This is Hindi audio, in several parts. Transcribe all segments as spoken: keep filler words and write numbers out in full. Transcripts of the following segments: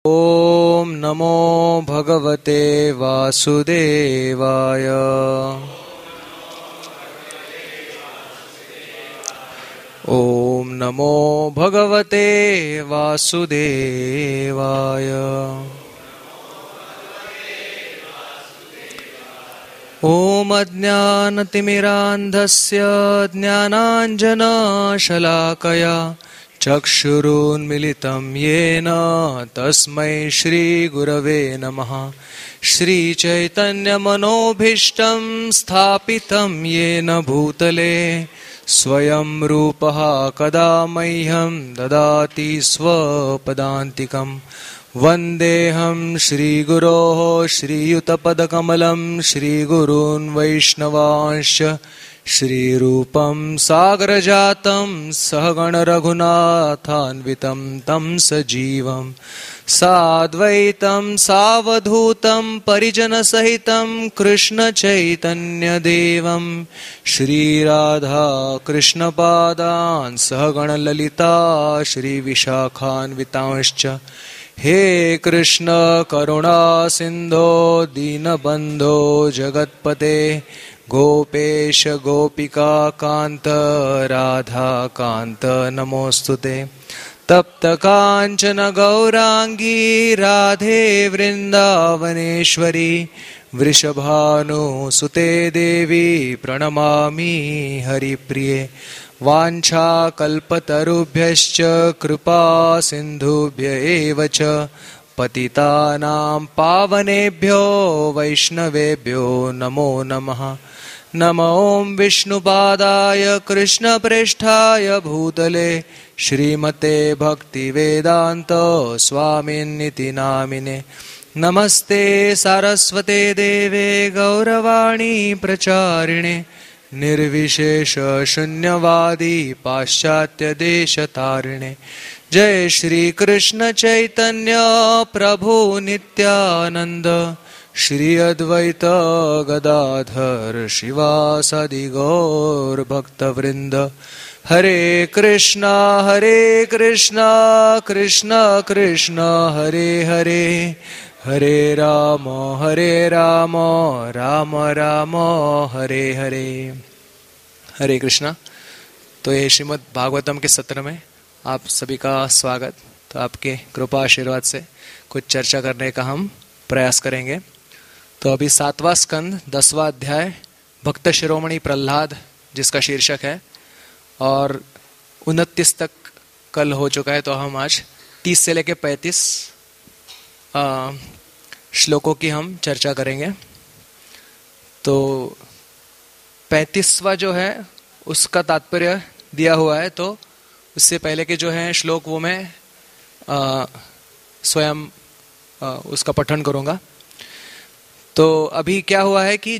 ओम नमो भगवते वासुदेवाय। ओम नमो भगवते वासुदेवाय। ओम अज्ञानतिमिरान्धस्य ज्ञानाञ्जनशलाकया चक्षुरुन्मिलितं येन तस्मै श्रीगुरवे नमः। श्रीचैतन्यमनोभीष्टं स्थापितं येन भूतले स्वयं रूपः कदा मह्यं ददाति स्वपदान्तिकम्। वन्देऽहं श्रीगुरोः श्रीयुतपदकमलं श्रीगुरून् वैष्णवांश्च श्रीरूपं सागरजातं सहगण रघुनाथान्वितं तं सजीवं साद्वैतं सावधूतं परिजनसहितं कृष्णचैतन्यदेवं श्रीराधा कृष्णपादान् सहगण ललिता श्रीविशाखान्वितांश्च। हे कृष्ण करुणा सिंधो दीनबंधो जगत्पते गोपेश गोपिका कांत राधा कांत नमोस्तुते। तप्त कांचन गौरांगी राधे वृंदावनेश्वरी वृषभानुसुते देवी प्रणमामि हरिप्रिये। वाञ्छाकल्पतरुभ्यश्च कृपा सिन्धुभ्य एव च पतितानां पावनेभ्यो वैष्णवेभ्यो नमो नमः। नमो विष्णुपादाय कृष्णप्रेष्ठाय भूतले श्रीमते भक्तिवेदान्त स्वामिन्निति नामिने। नमस्ते सारस्वते देवे गौरवाणी प्रचारिणे निर्विशेष शून्यवादी पाश्चात्य देशतारिणे। जय श्री कृष्ण चैतन्य प्रभु नित्यानंद श्री अद्वैत गदाधर शिवासादि गौर भक्तवृंद। हरे कृष्णा हरे कृष्णा कृष्णा कृष्णा हरे हरे हरे राम हरे राम राम राम हरे हरे। हरे कृष्णा। तो ये श्रीमद् भागवतम के सत्र में आप सभी का स्वागत। तो आपके कृपा आशीर्वाद से कुछ चर्चा करने का हम प्रयास करेंगे। तो अभी सातवां स्कंद दसवां अध्याय भक्त शिरोमणि प्रहलाद जिसका शीर्षक है, और उनतीस तक कल हो चुका है। तो हम आज तीस से लेकर पैंतीस श्लोकों की हम चर्चा करेंगे। तो पैंतीसवां जो है उसका तात्पर्य दिया हुआ है, तो उससे पहले के जो है श्लोक वो मैं आ, स्वयं आ, उसका पठन करूंगा। तो अभी क्या हुआ है कि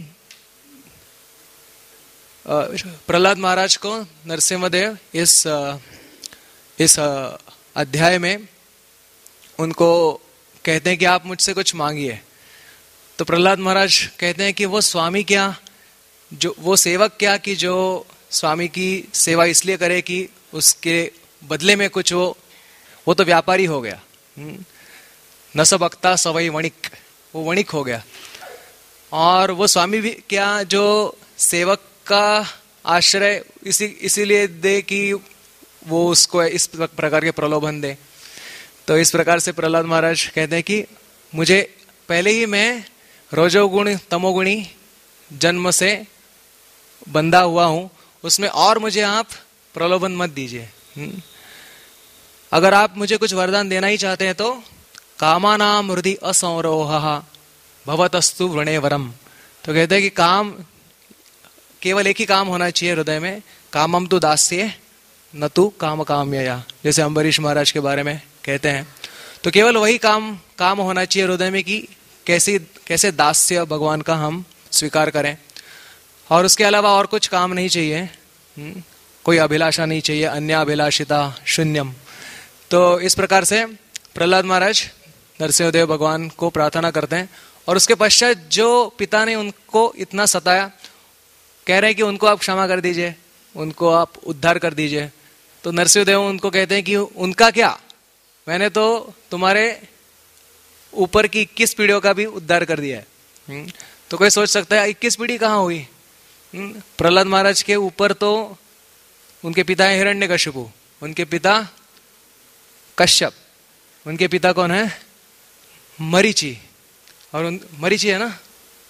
प्रहलाद महाराज को नरसिंहदेव इस आ, इस अध्याय में उनको कहते हैं कि आप मुझसे कुछ मांगिए। तो प्रहलाद महाराज कहते हैं कि वो स्वामी क्या, जो वो सेवक क्या कि जो स्वामी की सेवा इसलिए करे कि उसके बदले में कुछ वो वो तो व्यापारी हो गया। न सब अक्ता सवई वणिक, वो वणिक हो गया। और वो स्वामी भी क्या जो सेवक का आश्रय इसी इसीलिए दे कि वो उसको इस प्रकार के प्रलोभन दे। तो इस प्रकार से प्रहलाद महाराज कहते हैं कि मुझे पहले ही मैं रजोगुण तमोगुणी जन्म से बंधा हुआ हूं, उसमें और मुझे आप प्रलोभन मत दीजिए। अगर आप मुझे कुछ वरदान देना ही चाहते हैं तो कामानाम हृदि असंरोहा भवतस्तु वृणे वरम। तो कहते हैं कि काम केवल एक ही काम होना चाहिए हृदय में, कामम तु दास्ये न तु काम काम्यया, जैसे अम्बरीश महाराज के बारे में कहते हैं। तो केवल वही काम काम होना चाहिए हृदय में कि कैसे कैसे दास्य भगवान का हम स्वीकार करें, और उसके अलावा और कुछ काम नहीं चाहिए, कोई अभिलाषा नहीं चाहिए, अन्य अभिलाषिता शून्यम। तो इस प्रकार से प्रहलाद महाराज नरसिंहदेव भगवान को प्रार्थना करते हैं। और उसके पश्चात जो पिता ने उनको इतना सताया, कह रहे हैं कि उनको आप क्षमा कर दीजिए, उनको आप उद्धार कर दीजिए। तो नरसिंहदेव उनको कहते हैं कि उनका क्या, मैंने तो तुम्हारे ऊपर की इक्कीस पीढ़ियों का भी उद्धार कर दिया है। तो कोई सोच सकता है इक्कीस पीढ़ी कहाँ हुई? प्रहलाद महाराज के ऊपर तो उनके पिता है हिरण्यकशिपु, उनके पिता कश्यप, उनके पिता कौन है? मरीचि, और उन मरीचि है ना,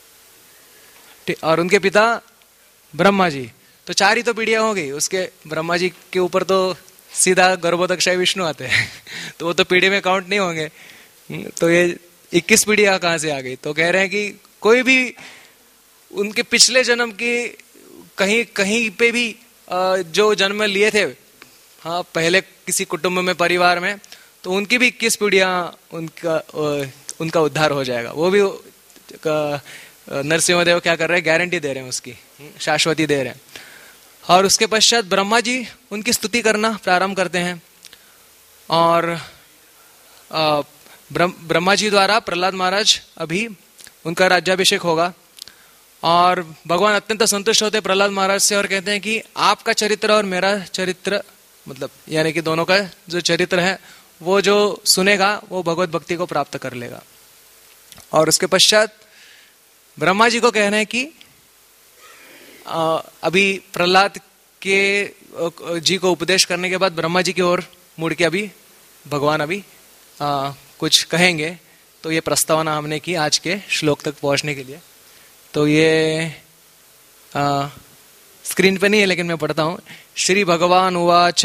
और उनके पिता ब्रह्मा जी। तो चार ही तो पीढ़ियां हो गई। उसके ब्रह्मा जी के ऊपर तो सीधा गर्भोदक्षाई विष्णु आते हैं तो वो तो पीढ़ी में काउंट नहीं होंगे। तो ये इक्कीस पीढ़ियां कहां से आ गई? तो कह रहे हैं कि कोई भी उनके पिछले जन्म की कहीं कहीं पे भी जो जन्म लिए थे, हाँ, पहले किसी कुटुंब में, परिवार में, तो उनकी भी इक्कीस पीढ़ियां उनका उनका उद्धार हो जाएगा। वो भी नरसिंहदेव क्या कर रहे हैं? गारंटी दे रहे हैं, उसकी शाश्वती दे रहे हैं। और उसके पश्चात ब्रह्मा जी उनकी स्तुति करना प्रारंभ करते हैं, और ब्रह्मा जी द्वारा प्रहलाद महाराज अभी उनका राज्याभिषेक होगा। और भगवान अत्यंत संतुष्ट होते हैं प्रहलाद महाराज से और कहते हैं कि आपका चरित्र और मेरा चरित्र, मतलब यानी कि दोनों का जो चरित्र है, वो जो सुनेगा वो भगवत भक्ति को प्राप्त कर लेगा। और उसके पश्चात ब्रह्मा जी को कहना है कि आ, अभी प्रहलाद के जी को उपदेश करने के बाद ब्रह्मा जी की ओर मुड़ के अभी भगवान अभी आ, कुछ कहेंगे। तो ये प्रस्तावना हमने की आज के श्लोक तक पहुंचने के लिए। तो ये आ, स्क्रीन पे नहीं है लेकिन मैं पढ़ता हूं। श्री भगवान उवाच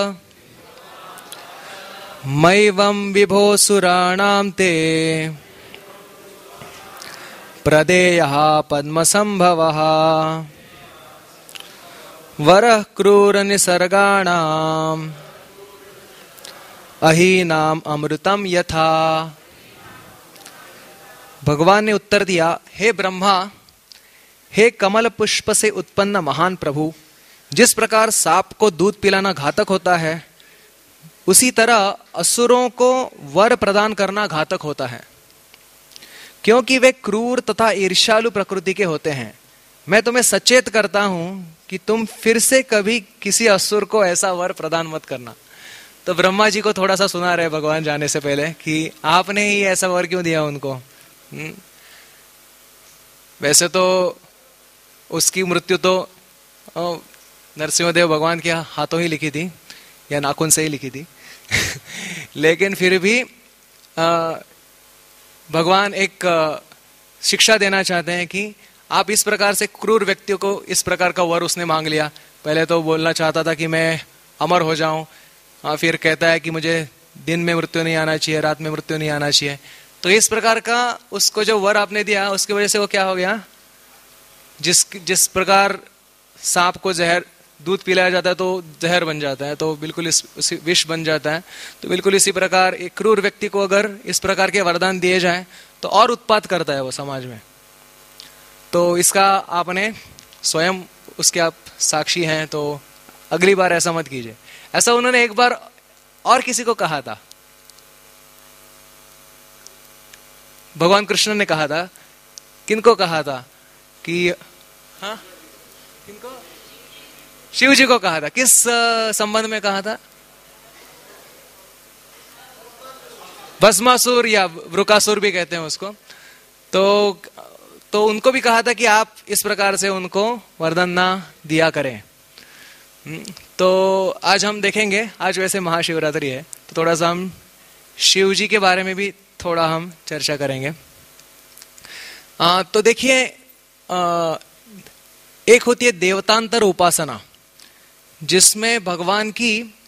मैवं विभो सुराणां ते प्रदेयः पद्मसंभवः वरः क्रूर निसर्गाणाम् अहीनाम अमृतम यथा। भगवान ने उत्तर दिया, हे ब्रह्मा, हे कमल पुष्प से उत्पन्न महान प्रभु, जिस प्रकार सांप को दूध पिलाना घातक होता है, उसी तरह असुरों को वर प्रदान करना घातक होता है, क्योंकि वे क्रूर तथा ईर्ष्यालु प्रकृति के होते हैं। मैं तुम्हें सचेत करता हूं कि तुम फिर से कभी किसी असुर को ऐसा वर प्रदान मत करना। तो ब्रह्मा जी को थोड़ा सा सुना रहे भगवान जाने से पहले कि आपने ही ऐसा वर क्यों दिया उनको। हुँ? वैसे तो उसकी मृत्यु तो नरसिंहदेव भगवान के हाथों ही लिखी थी या नाखून से ही लिखी थी लेकिन फिर भी आ, भगवान एक आ, शिक्षा देना चाहते हैं कि आप इस प्रकार से क्रूर व्यक्तियों को, इस प्रकार का वर उसने मांग लिया। पहले तो बोलना चाहता था कि मैं अमर हो जाऊं, हाँ, फिर कहता है कि मुझे दिन में मृत्यु नहीं आना चाहिए, रात में मृत्यु नहीं आना चाहिए। तो इस प्रकार का उसको जो वर आपने दिया उसकी वजह से वो क्या हो गया? जिस जिस प्रकार सांप को जहर दूध पिलाया जाता है तो जहर बन जाता है, तो बिल्कुल इस, इस विष बन जाता है। तो बिल्कुल इसी प्रकार एक क्रूर व्यक्ति को अगर इस प्रकार के वरदान दिए जाए तो और उत्पात करता है वो समाज में। तो इसका आपने स्वयं उसके आप साक्षी हैं, तो अगली बार ऐसा मत कीजिए। ऐसा उन्होंने एक बार और किसी को कहा था, भगवान कृष्ण ने कहा था। किनको कहा था? कि हाँ, किनको? शिव जी को कहा था। किस संबंध में कहा था? भस्मासुर या वृकासुर भी कहते हैं उसको। तो तो उनको भी कहा था कि आप इस प्रकार से उनको वरदान ना दिया करें। तो आज हम देखेंगे, आज वैसे महाशिवरात्रि है तो थोड़ा सा हम शिव जी के बारे में भी थोड़ा हम चर्चा करेंगे। आ, तो देखिए, एक होती है देवतांतर उपासना, जिसमें भगवान की,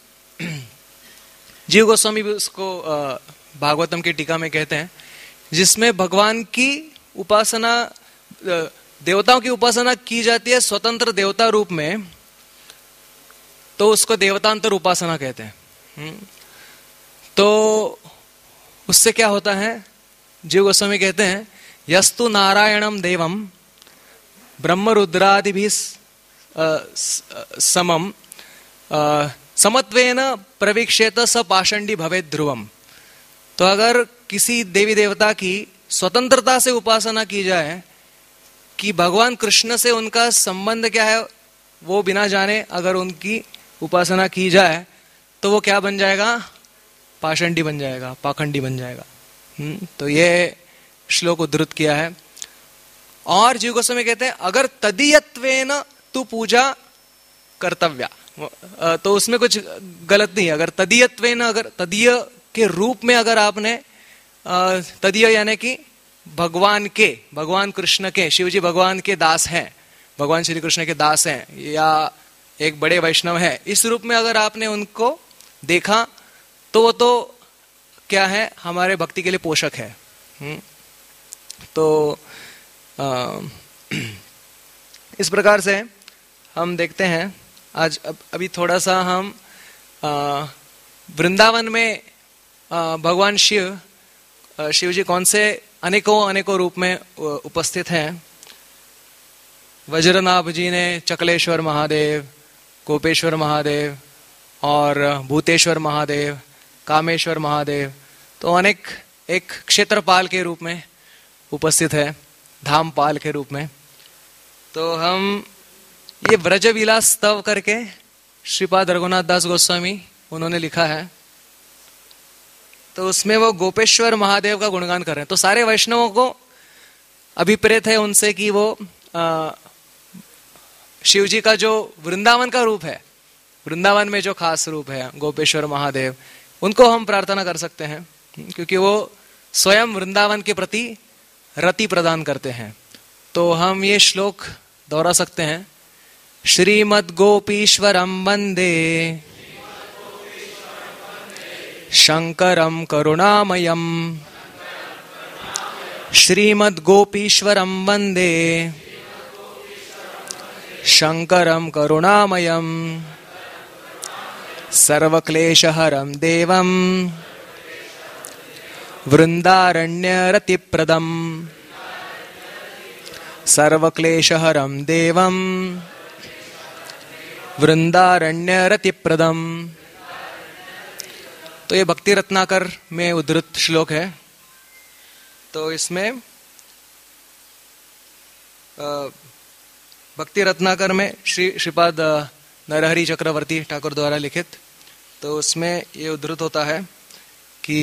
जीव गोस्वामी भी उसको भागवतम की टीका में कहते हैं, जिसमें भगवान की उपासना, देवताओं की उपासना की जाती है स्वतंत्र देवता रूप में, तो उसको देवतांतर उपासना कहते हैं। तो उससे क्या होता है? जीव गोस्वामी कहते हैं, यस्तु नारायणम देवम ब्रह्म रुद्रादि भी समम समत्वेन प्रवीक्षेत स पाषंडी भवेत् ध्रुवम। तो अगर किसी देवी देवता की स्वतंत्रता से उपासना की जाए कि भगवान कृष्ण से उनका संबंध क्या है वो बिना जाने अगर उनकी उपासना की जाए तो वो क्या बन जाएगा? पाषंडी बन जाएगा, पाखंडी बन जाएगा। हम्म, तो ये श्लोक उद्धृत किया है। और जीव गोस्वामी कहते हैं अगर तदीयत्वेन तु पूजा कर्तव्या, तो उसमें कुछ गलत नहीं है। अगर तदीयत्वेन, अगर तदीय के रूप में अगर आपने, तदीय यानी कि भगवान के, भगवान कृष्ण के, शिव जी भगवान के दास हैं, भगवान श्री कृष्ण के दास हैं, या एक बड़े वैष्णव है, इस रूप में अगर आपने उनको देखा तो वो तो क्या है, हमारे भक्ति के लिए पोषक है। हुँ? तो आ, इस प्रकार से हम देखते हैं आज। अब अभी थोड़ा सा हम वृंदावन में आ, भगवान शिव, आ, शिव जी कौन से अनेकों अनेकों रूप में उपस्थित हैं। वज्रनाभ जी ने चकलेश्वर महादेव, गोपेश्वर महादेव और भूतेश्वर महादेव, कामेश्वर महादेव, तो अनेक एक क्षेत्रपाल के रूप में उपस्थित है, धामपाल के रूप में। तो हम ये व्रज विलास स्तव करके श्रीपाद रघुनाथ दास गोस्वामी उन्होंने लिखा है, तो उसमें वो गोपेश्वर महादेव का गुणगान कर रहे हैं। तो सारे वैष्णवों को अभिप्रेत है उनसे कि वो आ, शिव जी का जो वृंदावन का रूप है, वृंदावन में जो खास रूप है गोपेश्वर महादेव, उनको हम प्रार्थना कर सकते हैं, क्योंकि वो स्वयं वृंदावन के प्रति रति प्रदान करते हैं। तो हम ये श्लोक दोहरा सकते हैं। श्रीमद् गोपीश्वरम वंदे शंकरम करुणामयम, श्रीमद् गोपीश्वरम वंदे शंकरम करुणामयम, सर्वक्लेशहरं देवं वृंदारण्यरतिप्रदं, सर्वक्लेशहरं देवं वृंदारण्यरतिप्रदं। तो ये भक्ति रत्नाकर में उद्धृत श्लोक है। तो इसमें भक्ति रत्नाकर में श्री श्रीपाद नरहरि चक्रवर्ती ठाकुर द्वारा लिखित, तो उसमें ये उद्धृत होता है कि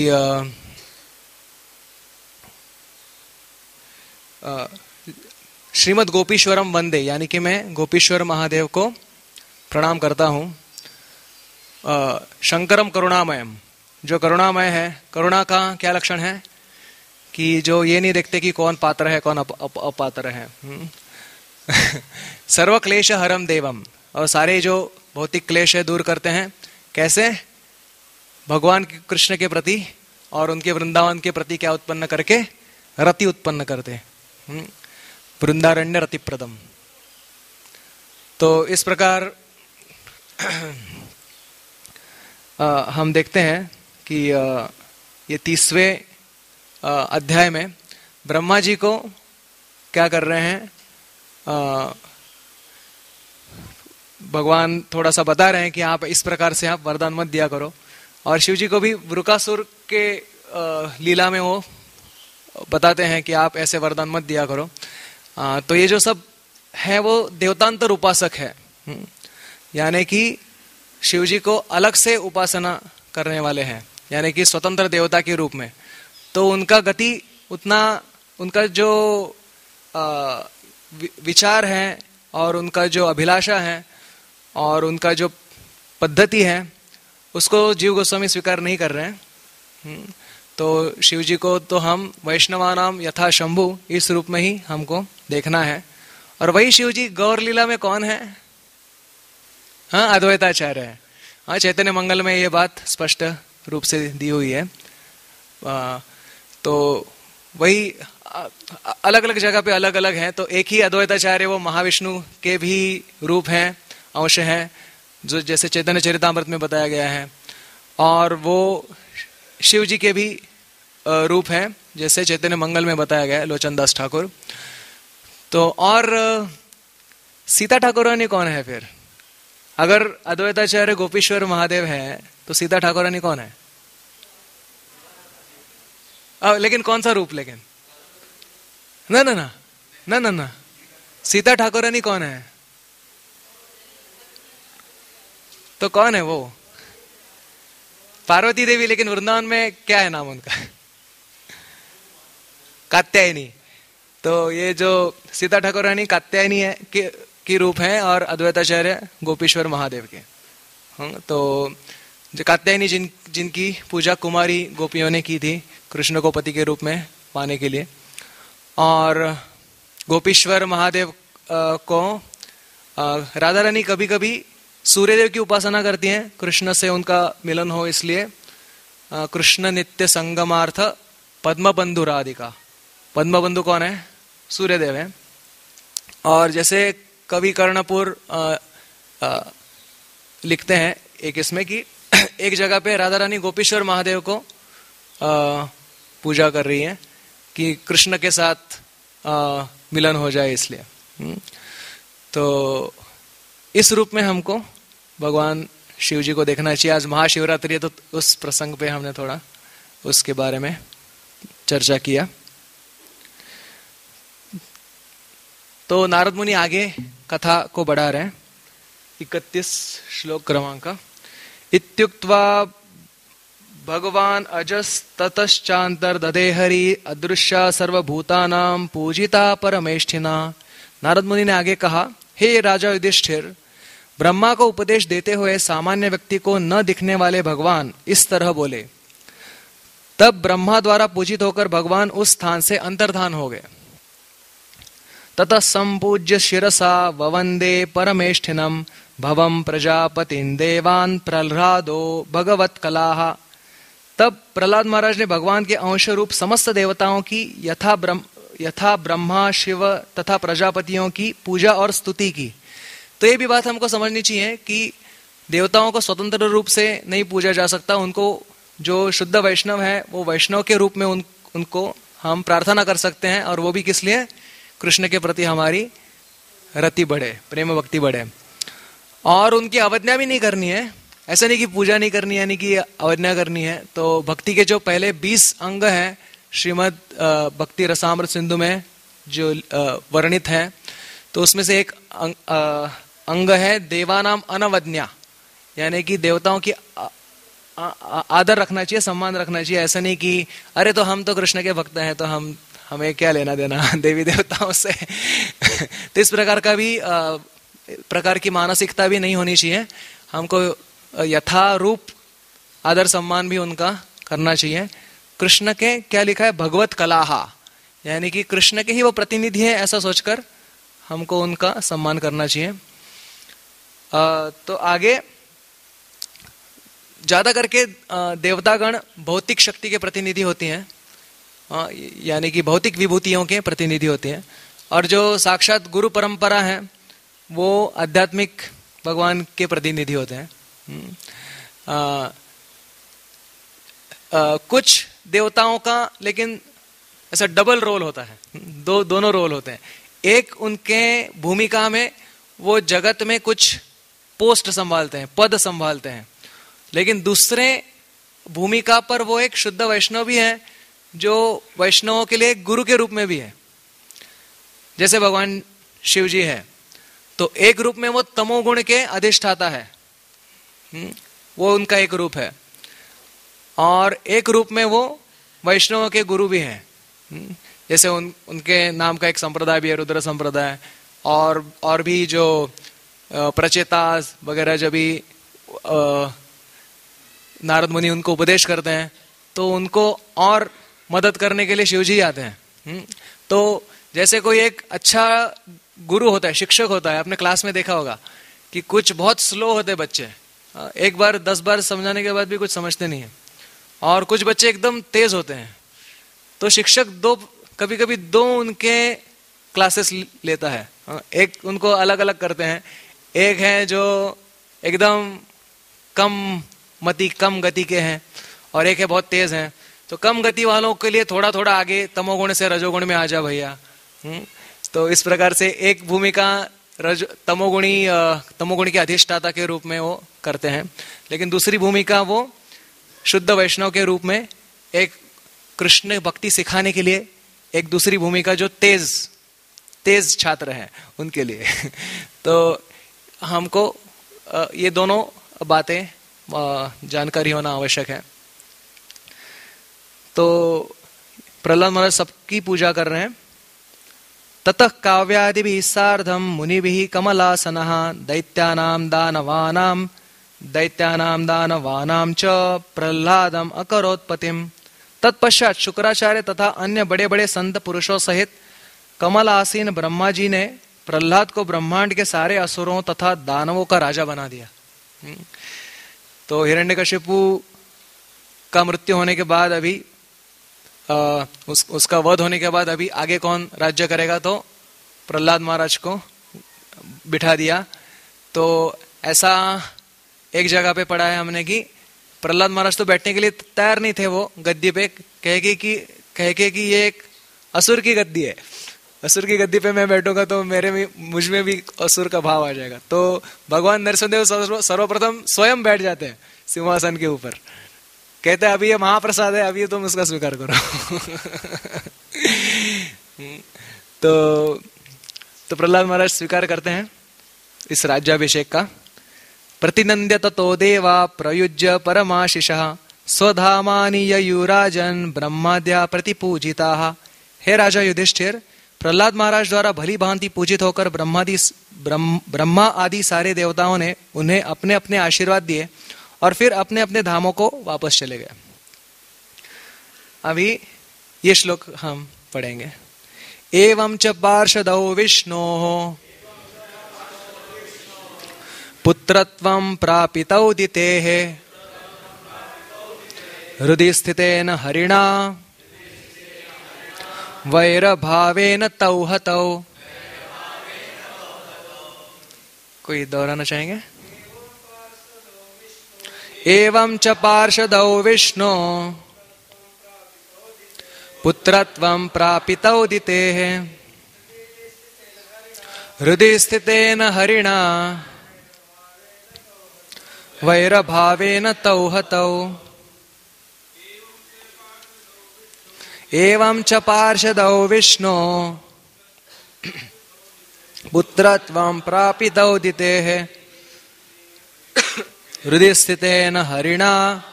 श्रीमद् गोपीश्वरम वंदे, यानी कि मैं गोपीश्वर महादेव को प्रणाम करता हूँ। शंकरम करुणामयम, जो करुणामय है, करुणा का क्या लक्षण है कि जो ये नहीं देखते कि कौन पात्र है कौन अपात्र है। सर्व क्लेश हरम देवम, और सारे जो भौतिक क्लेश है दूर करते हैं। कैसे? भगवान कृष्ण के प्रति और उनके वृंदावन के प्रति क्या उत्पन्न करके? रति उत्पन्न करते, वृंदारण्य रतिप्रदम। तो इस प्रकार आ, हम देखते हैं कि आ, ये तीसवें अध्याय में ब्रह्मा जी को क्या कर रहे हैं, आ, भगवान थोड़ा सा बता रहे हैं कि आप इस प्रकार से आप वरदान मत दिया करो। और शिव जी को भी वृकासुर के लीला में वो बताते हैं कि आप ऐसे वरदान मत दिया करो। आ, तो ये जो सब है वो देवतांतर उपासक है, यानी कि शिव जी को अलग से उपासना करने वाले हैं, यानी कि स्वतंत्र देवता के रूप में। तो उनका गति उतना, उनका जो आ, विचार है और उनका जो अभिलाषा है और उनका जो पद्धति है, उसको जीव गोस्वामी स्वीकार नहीं कर रहे हैं। तो शिव जी को तो हम वैष्णवानाम यथा शंभु इस रूप में ही हमको देखना है। और वही शिव जी गौर लीला में कौन है? हाँ, अद्वैताचार्य है। हाँ, चैतन्य मंगल में ये बात स्पष्ट रूप से दी हुई है। आ, तो वही अलग अलग जगह पे अलग अलग है। तो एक ही अद्वैताचार्य वो महाविष्णु के भी रूप हैं, अंश हैं, जो जैसे चैतन्य चरितामृत में बताया गया है। और वो शिव जी के भी रूप हैं, जैसे चैतन्य मंगल में बताया गया है, लोचन दास ठाकुर। तो और सीता ठाकुरानी कौन है फिर? अगर अद्वैताचार्य गोपीश्वर महादेव है तो सीता ठाकुरानी कौन है? आ, लेकिन कौन सा रूप? लेकिन ना ना ना ना ना ना सीता ठाकुरानी कौन है? तो कौन है वो? पार्वती देवी। लेकिन वृंदावन में क्या है नाम उनका? कात्यायनी। तो ये जो सीता ठाकुरानी कात्यायनी है की, की रूप है और अद्वैताचार्य गोपीश्वर महादेव के। तो जो कात्यायनी जिन जिनकी पूजा कुमारी गोपियों ने की थी कृष्ण को पति के रूप में पाने के लिए, और गोपीश्वर महादेव को राधा रानी कभी कभी सूर्यदेव की उपासना करती हैं कृष्ण से उनका मिलन हो, इसलिए कृष्ण नित्य संगमार्थ पद्मबंधु राधिका। पद्मबंधु कौन है? सूर्यदेव है। और जैसे कवि कर्णपुर आ, आ, लिखते हैं एक इसमें कि एक जगह पे राधा रानी गोपीश्वर महादेव को आ, पूजा कर रही है कि कृष्ण के साथ आ, मिलन हो जाए इसलिए। तो इस रूप में हमको भगवान शिव जी को देखना चाहिए। आज महाशिवरात्रि है तो उस प्रसंग पे हमने थोड़ा उसके बारे में चर्चा किया। तो नारद मुनि आगे कथा को बढ़ा रहे हैं। इकतीस श्लोक क्रमांक। इत्युक्त्वा भगवान अजस ततश्चांतर दधे हरि अदृश्य सर्वभूतानां पूजिता परमेष्ठिना। नारद मुनि ने आगे कहा, हे राजा युधिष्ठिर, ब्रह्मा को उपदेश देते हुए सामान्य व्यक्ति को न दिखने वाले भगवान इस तरह बोले। तब ब्रह्मा द्वारा पूजित होकर भगवान उस स्थान से अंतर्धान हो गए। ततः संपूज्य शिरसा ववंदे परमेष्ठिनम भवम प्रजापतिं देवान् प्रह्लादो भगवत कलाह। तब प्रहलाद महाराज ने भगवान के अंश रूप समस्त देवताओं की यथा ब्रह्म यथा ब्रह्मा शिव तथा प्रजापतियों की पूजा और स्तुति की। तो ये भी बात हमको समझनी चाहिए कि देवताओं को स्वतंत्र रूप से नहीं पूजा जा सकता। उनको जो शुद्ध वैष्णव है वो वैष्णव के रूप में उन, उनको हम प्रार्थना कर सकते हैं। और वो भी किस लिए? कृष्ण के प्रति हमारी रति बढ़े, प्रेम भक्ति बढ़े। और उनकी अवज्ञा भी नहीं करनी है। ऐसा नहीं कि पूजा नहीं करनी यानी कि अवज्ञा करनी है। तो भक्ति के जो पहले बीस अंग हैं श्रीमद् भक्ति रसामृत सिंधु में जो वर्णित है, तो उसमें से एक अंग, आ, अंग है देवानाम अनवज्ञा, यानी कि देवताओं की आ, आ, आदर रखना चाहिए, सम्मान रखना चाहिए। ऐसा नहीं कि अरे तो हम तो कृष्ण के भक्त हैं तो हम हमें क्या लेना देना देवी देवताओं से। तो इस प्रकार का भी आ, प्रकार की मानसिकता भी नहीं होनी चाहिए। हमको यथारूप आदर सम्मान भी उनका करना चाहिए। कृष्ण के क्या लिखा है? भगवत कलाहा, यानी कि कृष्ण के ही वो प्रतिनिधि हैं ऐसा सोचकर हमको उनका सम्मान करना चाहिए। आ, तो आगे ज्यादा करके देवतागण भौतिक शक्ति के प्रतिनिधि होती हैं, यानी कि भौतिक विभूतियों के प्रतिनिधि होते हैं। और जो साक्षात गुरु परंपरा है वो आध्यात्मिक भगवान के प्रतिनिधि होते हैं। आ, आ, कुछ देवताओं का लेकिन ऐसा डबल रोल होता है, दो दोनों रोल होते हैं। एक उनके भूमिका में वो जगत में कुछ पोस्ट संभालते हैं, पद संभालते हैं, लेकिन दूसरे भूमिका पर वो एक शुद्ध वैष्णव भी है जो वैष्णवों के लिए गुरु के रूप में भी है। जैसे भगवान शिव जी है तो एक रूप में वो तमोगुण के अधिष्ठाता है, वो उनका एक रूप है, और एक रूप में वो वैष्णवों के गुरु भी हैं। जैसे उन उनके नाम का एक संप्रदाय भी है, रुद्र संप्रदाय। और और भी जो प्रचेता वगैरह जब भी नारद मुनि उनको उपदेश करते हैं तो उनको और मदद करने के लिए शिव जी आते हैं। तो जैसे कोई एक अच्छा गुरु होता है, शिक्षक होता है, आपने क्लास में देखा होगा कि कुछ बहुत स्लो होते हैं बच्चे, एक बार दस बार समझाने के बाद भी कुछ समझते नहीं है, और कुछ बच्चे एकदम तेज होते हैं। तो शिक्षक दो कभी कभी दो उनके क्लासेस लेता है, एक उनको अलग अलग करते हैं। एक है जो एकदम कम मति कम गति के हैं और एक है बहुत तेज हैं। तो कम गति वालों के लिए थोड़ा थोड़ा आगे तमोगुण से रजोगुण में आ जा भैया। तो इस प्रकार से एक भूमिका रज तमोगुणी तमोगुणी के अधिष्ठाता के रूप में वो करते हैं, लेकिन दूसरी भूमिका वो शुद्ध वैष्णव के रूप में एक कृष्ण भक्ति सिखाने के लिए एक दूसरी भूमिका जो तेज तेज छात्र हैं उनके लिए। तो हमको ये दोनों बातें जानकारी होना आवश्यक है। तो प्रहलाद महाराज सबकी पूजा कर रहे हैं। ततः काव्यादिभिः सार्धं मुनिभिः कमलासनः दैत्यानां दानवानां दैत्यानां दानवानां च प्रह्लादम अकरोत्पत्तिम। तत्पश्चात शुक्राचार्य तथा अन्य बड़े बड़े संत पुरुषों सहित कमलासीन ब्रह्मा जी ने प्रह्लाद को ब्रह्मांड के सारे असुरों तथा दानवों का राजा बना दिया। तो हिरण्यकशिपु का मृत्यु होने के बाद अभी आ, उस, उसका वध होने के बाद अभी आगे कौन राज्य करेगा, तो प्रह्लाद महाराज को बिठा दिया। तो ऐसा एक जगह पे पढ़ा है हमने कि प्रह्लाद महाराज तो बैठने के लिए तैयार नहीं थे, वो गद्दी पे कह के कि कह के कि ये एक असुर की गद्दी है, असुर की गद्दी पे मैं बैठूंगा तो मेरे में मुझ में भी असुर का भाव आ जाएगा। तो भगवान नरसिंहदेव सर्वप्रथम स्वयं बैठ जाते हैं सिंहासन के ऊपर, कहते हैं अभी ये महाप्रसाद है, अभी तुम उसका स्वीकार करो। तो तो प्रह्लाद महाराज स्वीकार करते हैं इस राज्याभिषेक का। प्रतिनंद्य ततो देवा प्रयुज्य परमाशिषः स्वधामानि ययुराजन ब्रह्माद्या प्रतिपूजिताः। हे राजा युधिष्ठिर, प्रह्लाद महाराज द्वारा भली भांति पूजित होकर ब्रह्मादि ब्रह्मा आदि सारे देवताओं ने उन्हें अपने अपने आशीर्वाद दिए और फिर अपने अपने धामों को वापस चले गए। अभी ये श्लोक हम पढ़ेंगे। एवं च पार्षदौ विष्णोः पुत्रत्वं प्रापितौ दितेः हृदि स्थितेन हरिणा वैरभावेन तौ हतौ। कोई दोहराना चाहेंगे? एवं च पार्षदौ विष्णो पुत्रत्वं प्रापितौ दितेः हृदि स्थितेन हरिणा वैरभावेन तौ हतौ। एवं च पार्षदौ विष्णो पुत्रत्वं प्रापितौ दितेः हृदि स्थितेन हरिणा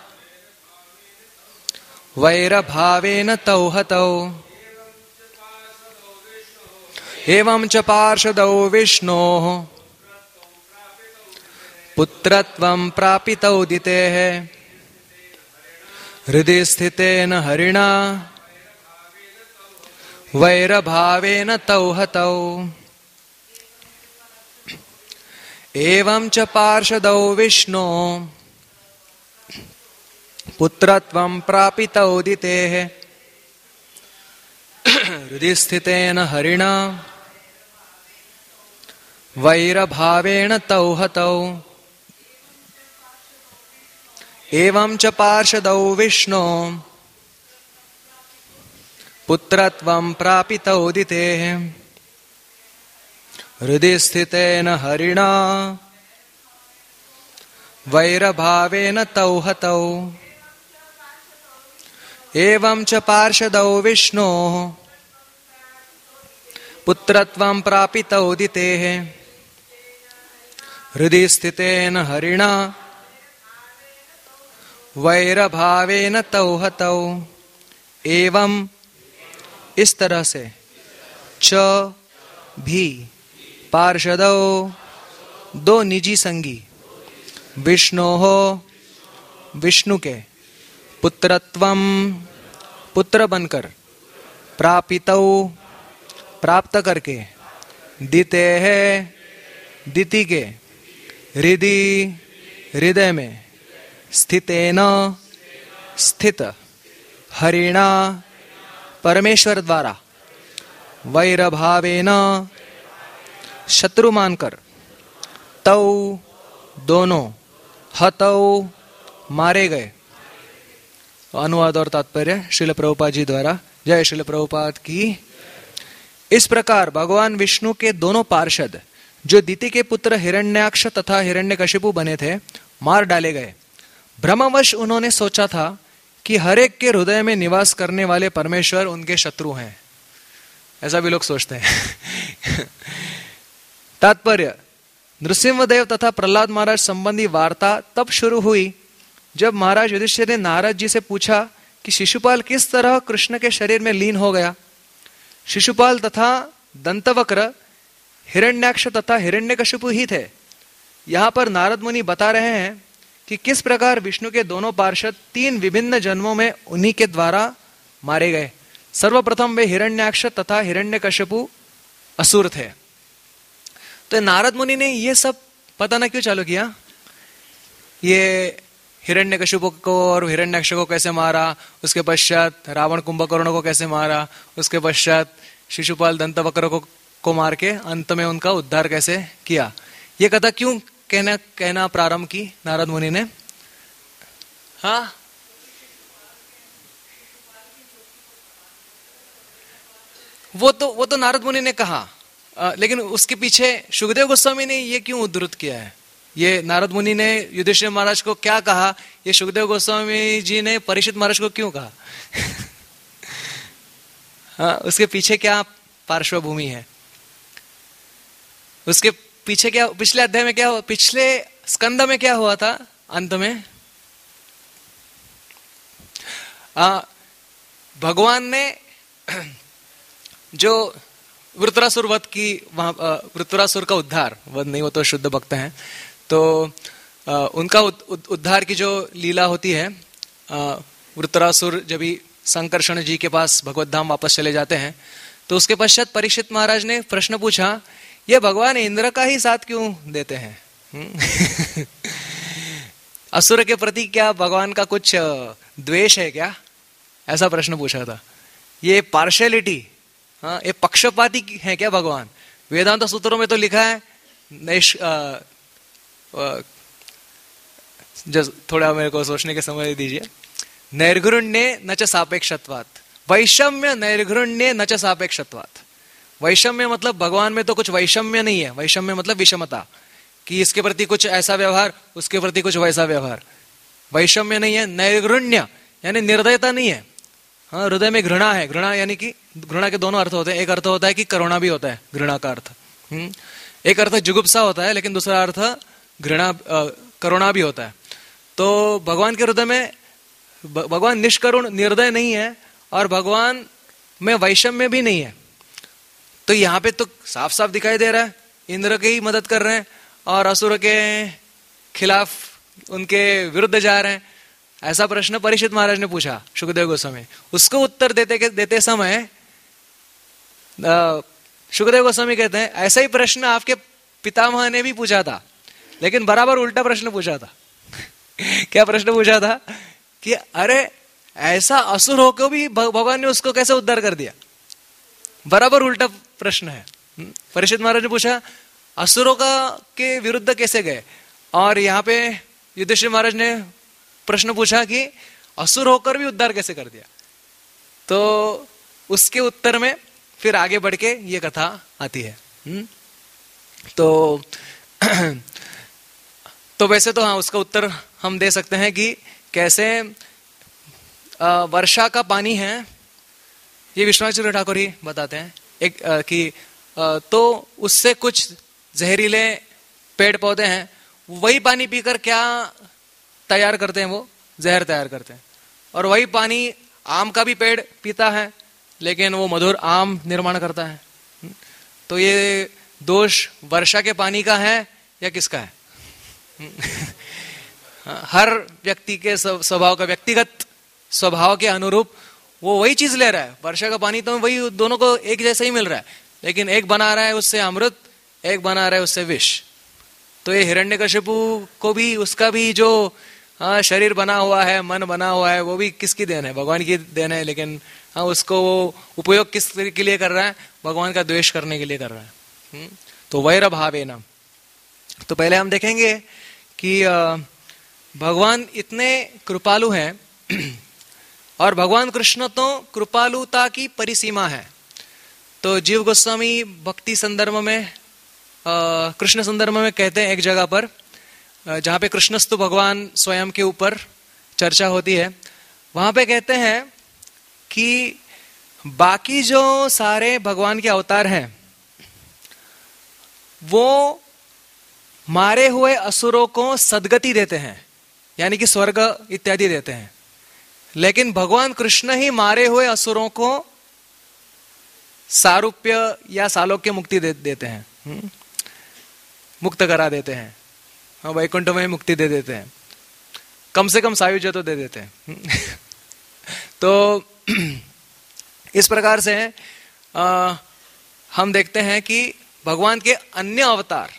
वैरभावेन तौ हतौ। एवं च पार्षदौ विष्णोः पुत्रत्वं प्रापितौ दितेः हृदि स्थितेन हरिणा वैरभावेन तौ हतौ। एवं च पार्षदौ विष्णो पुत्रत्वं प्रापितौ दितेः हृदि स्थितेन हरिणा वैरभावेन तौ हतौ। एवं च पार्षदौ विष्णो पुत्रत्वं प्रापितौ दितेः हृदि स्थितेन हरिणा वैरभावेन तौ हतौ। एवं च पार्षदौ विष्णोः पुत्रत्वं प्रापितौ दितेः हृदि स्थितेन हरिणा वैरभावेन तौ हतौ। एवं इस तरह से च भी पार्षदौ दो निजी संगी विष्णु हो विष्णु के पुत्रत्वम पुत्र बनकर प्रापितौ प्राप्त करके दिते है दिति के हृदि हृदय में स्थितेन स्थित हरिणा परमेश्वर द्वारा वैरभावेन शत्रु मानकर तौ दोनों हतौ मारे गए। अनुवाद और तात्पर्य श्रील प्रभुपाद जी द्वारा। जय श्रील प्रभुपाद की। इस प्रकार भगवान विष्णु के दोनों पार्षद जो दिति के पुत्र हिरण्याक्ष तथा हिरण्यकशिपु बने थे मार डाले गए। भ्रमवश उन्होंने सोचा था कि हर एक के हृदय में निवास करने वाले परमेश्वर उनके शत्रु हैं। ऐसा भी लोग सोचते हैं। तात्पर्य, नृसिंहदेव तथा प्रह्लाद महाराज संबंधी वार्ता तब शुरू हुई जब महाराज युधिष्ठिर ने नारद जी से पूछा कि शिशुपाल किस तरह कृष्ण के शरीर में लीन हो गया। शिशुपाल तथा दंतवक्र हिरण्याक्ष तथा हिरण्यकशिपु ही थे। यहाँ पर नारद मुनि बता रहे हैं कि किस प्रकार विष्णु के दोनों पार्षद तीन विभिन्न जन्मों में उन्हीं के द्वारा मारे गए। सर्वप्रथम वे हिरण्याक्ष तथा हिरण्यकशिपु असुर थे। तो नारद मुनि ने ये सब बताना क्यों चालू किया, ये हिरण्यकशिपु को और हिरण्याक्ष को कैसे मारा, उसके पश्चात रावण कुंभकर्ण को कैसे मारा, उसके पश्चात शिशुपाल दंतवक्र को को मार के अंत में उनका उद्धार कैसे किया। ये कथा क्यों कहना कहना प्रारंभ की नारद मुनि ने। हाँ, वो तो वो तो नारद मुनि ने कहा, आ, लेकिन उसके पीछे सुखदेव गोस्वामी ने ये क्यों उद्धृत किया है। ये नारद मुनि ने युधिष्ठिर महाराज को क्या कहा, ये सुखदेव गोस्वामी जी ने परीक्षित महाराज को क्यों कहा। हाँ, उसके पीछे क्या पार्श्वभूमि है, उसके पीछे क्या, पिछले अध्याय में क्या हुआ, पिछले स्कंद में क्या हुआ था अंत में। आ, भगवान ने जो वृत्रासुर वध की, वहां वृत्रासुर का उद्धार, वध नहीं, वो तो शुद्ध भक्त हैं, तो आ, उनका उद्धार की जो लीला होती है, वृत्रासुर जब भी संकर्षण जी के पास भगवत धाम वापस चले जाते हैं, तो उसके पश्चात परीक्षित महाराज ने प्रश्न पूछा, ये भगवान इंद्र का ही साथ क्यों देते हैं। असुर के प्रति क्या भगवान का कुछ द्वेष है क्या, ऐसा प्रश्न पूछा था। ये पार्शियलिटी, हाँ, ये पक्षपाती है क्या भगवान। वेदांत सूत्रों में तो लिखा है, नैश आ, आ, थोड़ा मेरे को सोचने के समय दीजिए। नैर्घृण्ये न च सापेक्षत्वात्, वैषम्य नैर्घृण्ये न च सापेक्षत्वात्। वैषम्य मतलब भगवान में तो कुछ वैषम्य नहीं है, वैषम्य मतलब विषमता, कि इसके प्रति कुछ ऐसा व्यवहार, उसके प्रति कुछ वैसा व्यवहार, वैषम्य नहीं है। नैर्घृण्य यानी निर्दयता नहीं है। हाँ, हृदय में घृणा है। घृणा यानी कि घृणा के दोनों अर्थ होते हैं, एक अर्थ होता है कि करुणा भी होता है, घृणा का अर्थ, एक अर्थ जुगुप्सा होता है, लेकिन दूसरा अर्थ घृणा करुणा भी होता है। तो भगवान के हृदय में भगवान निष्करुण निर्दय नहीं है, और भगवान में वैषम्य भी नहीं है। तो यहाँ पे तो साफ साफ दिखाई दे रहा है, इंद्र की ही मदद कर रहे हैं और असुर के खिलाफ, उनके विरुद्ध जा रहे हैं। ऐसा प्रश्न परीक्षित महाराज ने पूछा सुखदेव गोस्वामी। उसको उत्तर देते देते समय सुखदेव गोस्वामी कहते हैं, ऐसा ही प्रश्न आपके पितामह ने भी पूछा था, लेकिन बराबर उल्टा प्रश्न पूछा था। क्या प्रश्न पूछा था कि अरे ऐसा असुर होकर भी भगवान ने उसको कैसे उद्धार कर दिया। बराबर उल्टा प्रश्न है। परीक्षित महाराज ने पूछा असुरों का के विरुद्ध कैसे गए, और यहाँ पे युधिष्ठिर महाराज ने प्रश्न पूछा कि असुर होकर भी उद्धार कैसे कर दिया। तो उसके उत्तर में फिर आगे बढ़ के ये कथा आती है। तो तो वैसे तो हाँ, उसका उत्तर हम दे सकते हैं कि कैसे वर्षा का पानी है, ये विश्वनाथ ठाकुर ही बताते हैं एक आ, कि आ, तो उससे कुछ जहरीले पेड़ पौधे हैं, वही पानी पीकर क्या तैयार करते हैं, वो जहर तैयार करते हैं। और वही पानी आम का भी पेड़ पीता है, लेकिन वो मधुर आम निर्माण करता है। तो ये दोष वर्षा के पानी का है या किसका है? हर व्यक्ति के स्वभाव का, व्यक्तिगत स्वभाव के अनुरूप वो वही चीज ले रहा है। वर्षा का पानी तो वही, दोनों को एक जैसा ही मिल रहा है, लेकिन एक बना रहा है उससे अमृत, एक बना रहा है उससे विष। तो ये हिरण्यकशिपु को भी, उसका भी जो हाँ शरीर बना हुआ है, मन बना हुआ है, वो भी किसकी देन है? भगवान की देन है। लेकिन हाँ, उसको वो उपयोग किस के लिए कर रहा है? भगवान का द्वेष करने के लिए कर रहा है। तो वैर भावेन। तो पहले हम देखेंगे कि भगवान इतने कृपालु हैं, और भगवान कृष्ण तो कृपालुता की परिसीमा है। तो जीव गोस्वामी भक्ति संदर्भ में, कृष्ण संदर्भ में कहते हैं एक जगह पर, जहां पे कृष्णस्तु भगवान स्वयं के ऊपर चर्चा होती है, वहां पे कहते हैं कि बाकी जो सारे भगवान के अवतार हैं वो मारे हुए असुरों को सद्गति देते हैं, यानी कि स्वर्ग इत्यादि देते हैं। लेकिन भगवान कृष्ण ही मारे हुए असुरों को सारूप्य या सालोक्य मुक्ति दे देते हैं, हुँ? मुक्त करा देते हैं, हाँ, वैकुंठ में मुक्ति दे देते हैं, कम से कम सायुज्य तो दे देते हैं। तो इस प्रकार से आ, हम देखते हैं कि भगवान के अन्य अवतार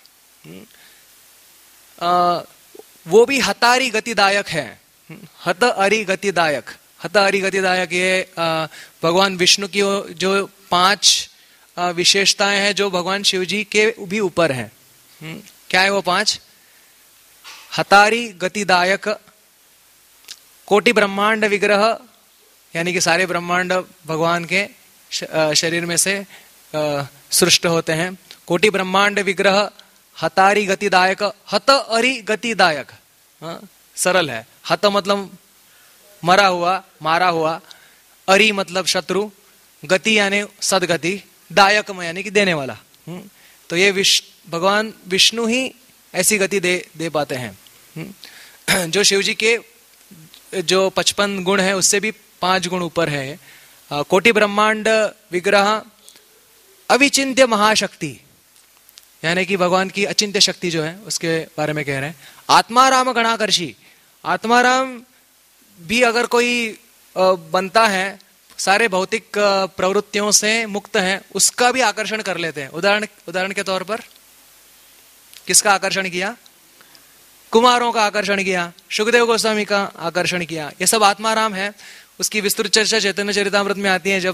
आ, वो भी हतारी गतिदायक है। हत अरि गतिदायक, हत अरि गतिदायक ये आ, भगवान विष्णु की जो पांच आ, विशेषताएं हैं जो भगवान शिव जी के भी ऊपर हैं। क्या है वो पांच? हतारी गतिदायक, कोटि ब्रह्मांड विग्रह, यानी कि सारे ब्रह्मांड भगवान के शरीर में से सृष्ट होते हैं। कोटि ब्रह्मांड विग्रह, हतारी गतिदायक, हत अरि गतिदायक, हाँ, सरल है। हत मतलब मरा हुआ, मारा हुआ, अरि मतलब शत्रु, गति यानी सदगति, दायक यानी कि देने वाला। तो ये विश, भगवान विष्णु ही ऐसी गति दे दे पाते हैं। जो शिव जी के जो पचपन गुण है उससे भी पांच गुण ऊपर है। कोटि ब्रह्मांड विग्रह, अविचिंत्य महाशक्ति, यानी कि भगवान की अचिंत्य शक्ति जो है उसके बारे में कह रहे हैं। आत्माराम गणाकर्षी, आत्माराम भी अगर कोई बनता है, सारे भौतिक प्रवृत्तियों से मुक्त है, उसका भी आकर्षण कर लेते हैं। उदाहरण उदाहरण के तौर पर किसका आकर्षण किया? कुमारों का आकर्षण किया, सुखदेव गोस्वामी का आकर्षण किया। ये सब आत्माराम है। उसकी विस्तृत चर्चा चैतन्य चरितामृत में आती है, जब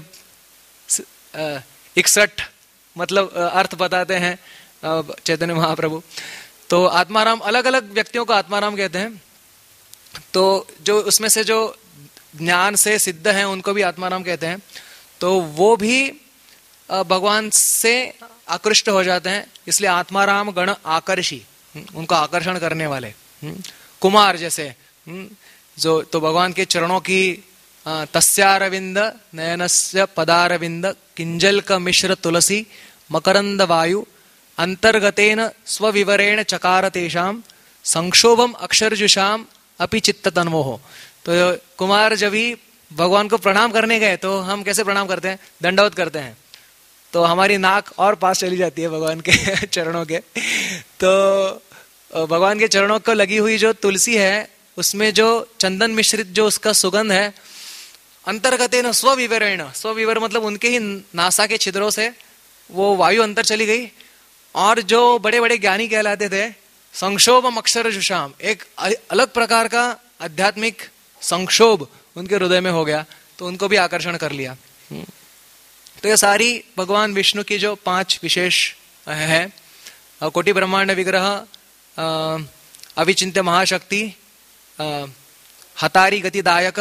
इकसठ मतलब अर्थ बताते हैं चैतन्य महाप्रभु। तो आत्माराम, अलग अलग व्यक्तियों को आत्माराम कहते हैं। तो जो उसमें से जो ज्ञान से सिद्ध हैं उनको भी आत्माराम कहते हैं। तो वो भी भगवान से आकृष्ट हो जाते हैं, इसलिए आत्माराम गण आकर्षी, उनको आकर्षण करने वाले। कुमार जैसे जो, तो भगवान के चरणों की तस्यारविंद नयनस्य पदारविंद किंजल्क मिश्र तुलसी मकरंद वायु अंतर्गतेन स्वविवरेण चकार तेषाम संक्षोभम अक्षरजुषाम अपि चित्त तन्मोह। तो कुमार जब ही भगवान को प्रणाम करने गए, तो हम कैसे प्रणाम करते हैं? दंडवत करते हैं। तो हमारी नाक और पास चली जाती है भगवान के चरणों के। तो भगवान के चरणों को लगी हुई जो तुलसी है, उसमें जो चंदन मिश्रित जो उसका सुगंध है, अंतर्गतेन स्वविवरेण, स्वविवर मतलब उनके ही नासा के छिद्रों से वो वायु अंतर चली गई। और जो बड़े बड़े ज्ञानी कहलाते थे, संक्षोभम अक्षर जुषाम, एक अलग प्रकार का आध्यात्मिक संक्षोभ उनके हृदय में हो गया, तो उनको भी आकर्षण कर लिया। तो ये सारी भगवान विष्णु की जो पांच विशेष है, कोटि ब्रह्मांड विग्रह, अविचिंत्य महाशक्ति, हतारी गतिदायक,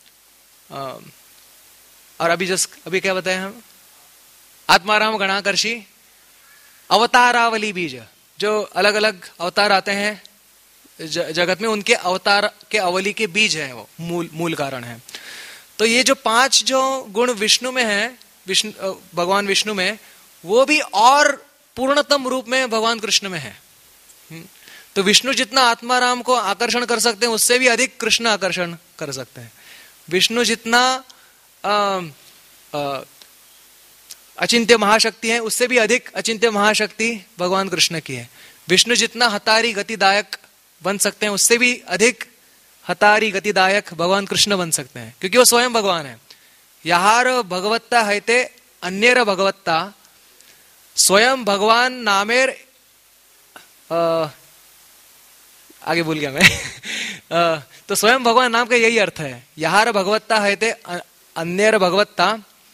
और अभी जस अभी क्या बताए हम? आत्माराम गणाकर्षी, अवतारावली बीज, जो अलग अलग अवतार आते हैं जगत में, उनके अवतार के अवली के बीज है, वो मूल मूल कारण है। तो ये जो पांच जो गुण विष्णु में है, विष्णु भगवान विष्णु में, वो भी और पूर्णतम रूप में भगवान कृष्ण में है। तो विष्णु जितना आत्माराम को आकर्षण कर सकते हैं, उससे भी अधिक कृष्ण आकर्षण कर सकते हैं। विष्णु जितना आ, आ, अचिंत्य महाशक्ति है, उससे भी अधिक अचिंत्य महाशक्ति भगवान कृष्ण की है। विष्णु जितना हतारी गतिदायक बन सकते हैं, उससे भी अधिक हतारी गतिदायक भगवान कृष्ण बन सकते हैं, क्योंकि वो स्वयं भगवान है। यार भगवत्ता हैते अन्येर भगवत्ता, स्वयं भगवान नामेर, आ, आगे भूल गया मैं। आ, तो स्वयं भगवान नाम का यही अर्थ है। यार भगवत्ता हैते अन्येर भगवत्ता,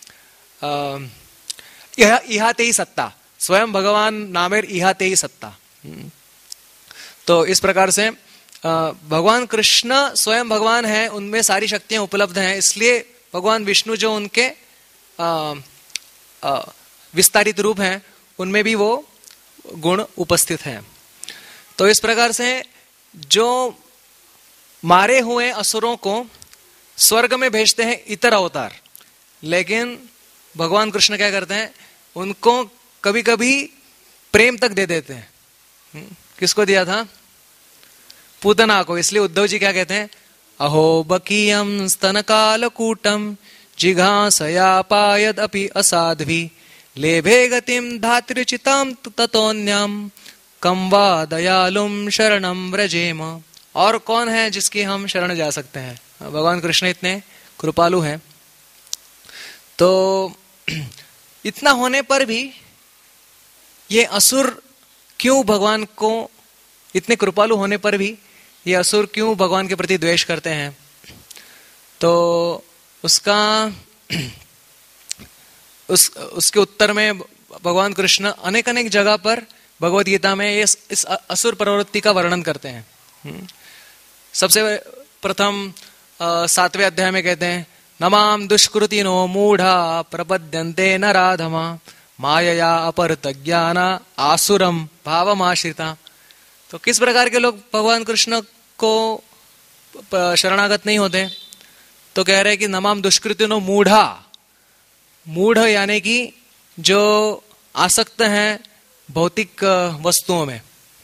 इहाते ही सत्ता, स्वयं भगवान नामेर इहाते ही सत्ता। तो इस प्रकार से भगवान कृष्ण स्वयं भगवान है, उनमें सारी शक्तियां उपलब्ध हैं, इसलिए भगवान विष्णु जो उनके आ, आ, विस्तारित रूप हैं, उनमें भी वो गुण उपस्थित हैं। तो इस प्रकार से जो मारे हुए असुरों को स्वर्ग में भेजते हैं इतर अवतार, लेकिन भगवान कृष्ण क्या करते हैं? उनको कभी कभी प्रेम तक दे देते हैं। किसको दिया था? पूतना को। इसलिए उद्धव जी क्या कहते हैं? अहो बकीयं स्तनकालकूटं जिघांसयापायद अपि असाध्वी लेभे गतिं धात्र्युचितां ततोन्यां कं वा दयालुं शरणं व्रजेम। और कौन है जिसकी हम शरण जा सकते हैं? भगवान कृष्ण इतने कृपालु हैं। तो इतना होने पर भी ये असुर क्यों भगवान को, इतने कृपालु होने पर भी ये असुर क्यों भगवान के प्रति द्वेष करते हैं? तो उसका उस उसके उत्तर में भगवान कृष्ण अनेक अनेक जगह पर भगवत गीता में इस, इस असुर प्रवृत्ति का वर्णन करते हैं। सबसे प्रथम सातवें अध्याय में कहते हैं, नमाम दुष्कृतिनो मूढ़ा प्रपद्यन्ते नराधमा मायया अपहृत ज्ञाना आसुरम भावमाश्रिता। तो किस प्रकार के लोग भगवान कृष्ण को शरणागत नहीं होते? तो कह रहे हैं कि नमाम दुष्कृतिनो मूढ़ा, मूढ़ यानी कि जो आसक्त हैं भौतिक वस्तुओं में।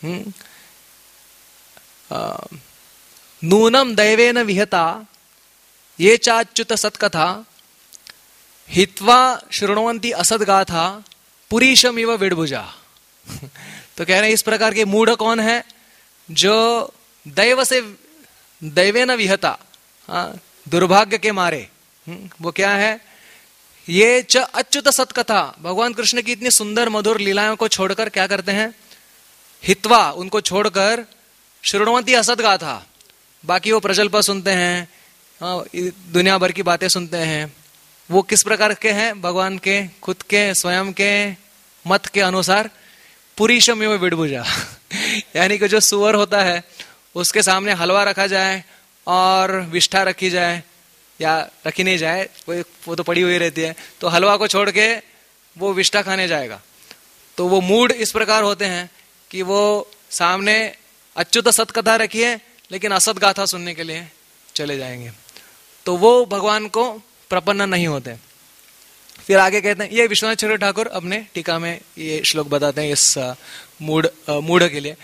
नूनम दैवेन विहता ये चाच्युत सत्कथा हित्वा शृण्वन्ति असद्गाथा पुरीशम इव विडभुजा। तो कह रहे हैं इस प्रकार के मूढ़ कौन है? जो दैव से, दैवेन विहता, दुर्भाग्य के मारे, वो क्या है? ये च अच्युत सत्कथा, भगवान कृष्ण की इतनी सुंदर मधुर लीलाओं को छोड़कर क्या करते हैं? हित्वा, उनको छोड़कर शृण्वन्ति असद्गाथा, बाकी वो प्रजल्प सुनते हैं, दुनिया भर की बातें सुनते हैं। वो किस प्रकार के हैं? भगवान के खुद के स्वयं के मत के अनुसार पुरीशम एवं विडभुजा यानी कि जो सुअर होता है उसके सामने हलवा रखा जाए और विष्ठा रखी जाए या रखी नहीं जाए, वो वो तो पड़ी हुई रहती है, तो हलवा को छोड़ के वो विष्ठा खाने जाएगा। तो वो मूड इस प्रकार होते हैं कि वो सामने अच्युत सत्कथा रखी है लेकिन असत गाथा सुनने के लिए चले जाएंगे। तो वो भगवान को प्रपन्न नहीं होते। फिर आगे कहते हैं, ये विश्वनाथ चक्रवर्ती ठाकुर अपने टीका में ये श्लोक बताते हैं इस मूड मूढ़ के लिए।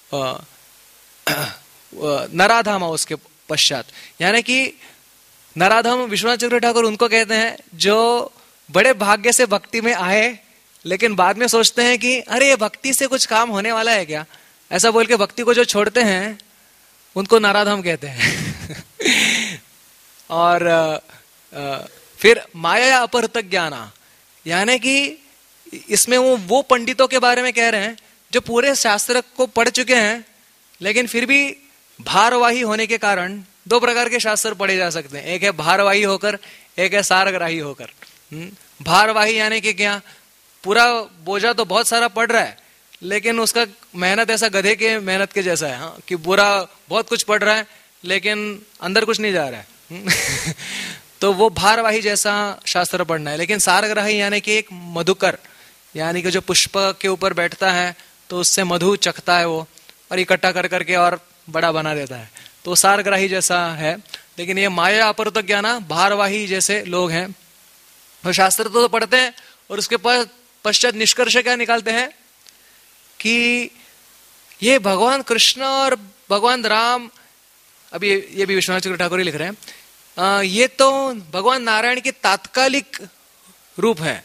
नराधामा उसके पश्चात, यानी कि नराधाम विश्वनाथ चक्रवर्ती ठाकुर उनको कहते हैं जो बड़े भाग्य से भक्ति में आए लेकिन बाद में सोचते हैं कि अरे ये भक्ति से कुछ काम होने वाला है क्या, ऐसा बोल के भक्ति को जो छोड़ते हैं उनको नराधाम कहते हैं। और आ, आ, फिर माया अपहृत ज्ञाना, यानी कि इसमें वो वो पंडितों के बारे में कह रहे हैं जो पूरे शास्त्र को पढ़ चुके हैं लेकिन फिर भी भारवाही होने के कारण, दो प्रकार के शास्त्र पढ़े जा सकते हैं, एक है भारवाही होकर, एक है सारग्राही होकर। भारवाही यानी कि क्या, पूरा बोझा तो बहुत सारा पड़ रहा है लेकिन उसका मेहनत ऐसा गधे के मेहनत के जैसा है, हाँ, कि पूरा बहुत कुछ पड़ रहा है लेकिन अंदर कुछ नहीं जा रहा है तो वो भारवाही जैसा शास्त्र पढ़ना है। लेकिन सारग्राही यानी कि एक मधुकर, यानी कि जो पुष्प के ऊपर बैठता है तो उससे मधु चखता है वो और इकट्ठा कर करके और बड़ा बना देता है, तो सारग्राही जैसा है। लेकिन ये माया अपहृत ज्ञाना भारवाही जैसे लोग हैं। तो शास्त्र तो पढ़ते हैं और उसके पश्चात निष्कर्ष क्या निकालते हैं कि ये भगवान कृष्ण और भगवान राम, अभी ये भी विश्वनाथ चक्रवर्ती ठाकुर ही लिख रहे हैं, आ, ये तो भगवान नारायण के तात्कालिक रूप है।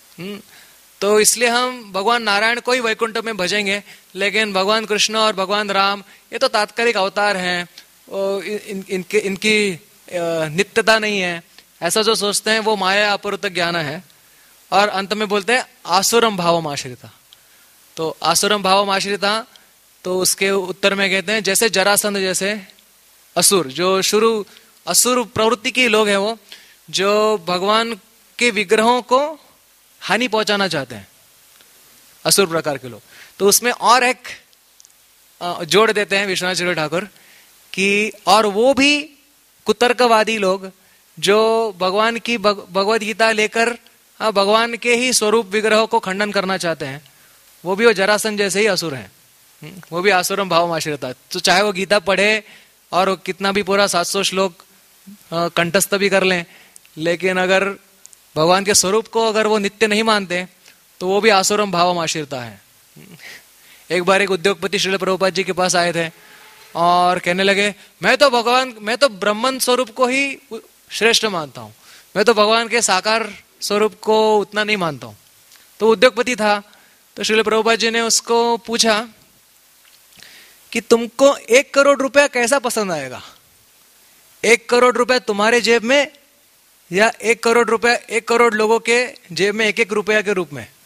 तो इसलिए हम भगवान नारायण को ही वैकुंठ में भजेंगे, लेकिन भगवान कृष्ण और भगवान राम ये तो तात्कालिक अवतार हैं, इन, इनके इनकी नित्यता नहीं है, ऐसा जो सोचते हैं वो माया अपहृत ज्ञान है। और अंत में बोलते हैं आसुरम भावम आश्रिता। तो आसुरम भावम आश्रिता, तो उसके उत्तर में कहते हैं जैसे जरासंध जैसे असुर, जो शुरू असुर प्रवृत्ति के लोग हैं, वो जो भगवान के विग्रहों को हानि पहुंचाना चाहते हैं, असुर प्रकार के लोग। तो उसमें और एक जोड़ देते हैं विश्वनाथ चक्रवर्ती ठाकुर कि और वो भी कुतर्कवादी लोग जो भगवान की भगवत गीता लेकर भगवान के ही स्वरूप विग्रहों को खंडन करना चाहते हैं, वो भी वो जरासंध जैसे ही असुर हैं, वो भी आसुरम भावम आश्रिता। तो चाहे वो गीता पढ़े और कितना भी पूरा सात सौ श्लोक कंठस्थ भी कर लें, लेकिन अगर भगवान के स्वरूप को अगर वो नित्य नहीं मानते तो वो भी आसुरम भावम आश्रिता है। एक बार एक उद्योगपति श्रील प्रभुपाद जी के पास आए थे और कहने लगे मैं तो भगवान, मैं तो ब्रह्मन स्वरूप को ही श्रेष्ठ मानता हूं, मैं तो भगवान के साकार स्वरूप को उतना नहीं मानता हूं। तो उद्योगपति था, तो श्रील प्रभुपाद जी ने उसको पूछा कि तुमको एक करोड़ रुपया कैसा पसंद आएगा, एक करोड़ रुपया तुम्हारे जेब में या एक करोड़ रुपया एक करोड़ लोगों के जेब में एक एक रुपया के रूप में?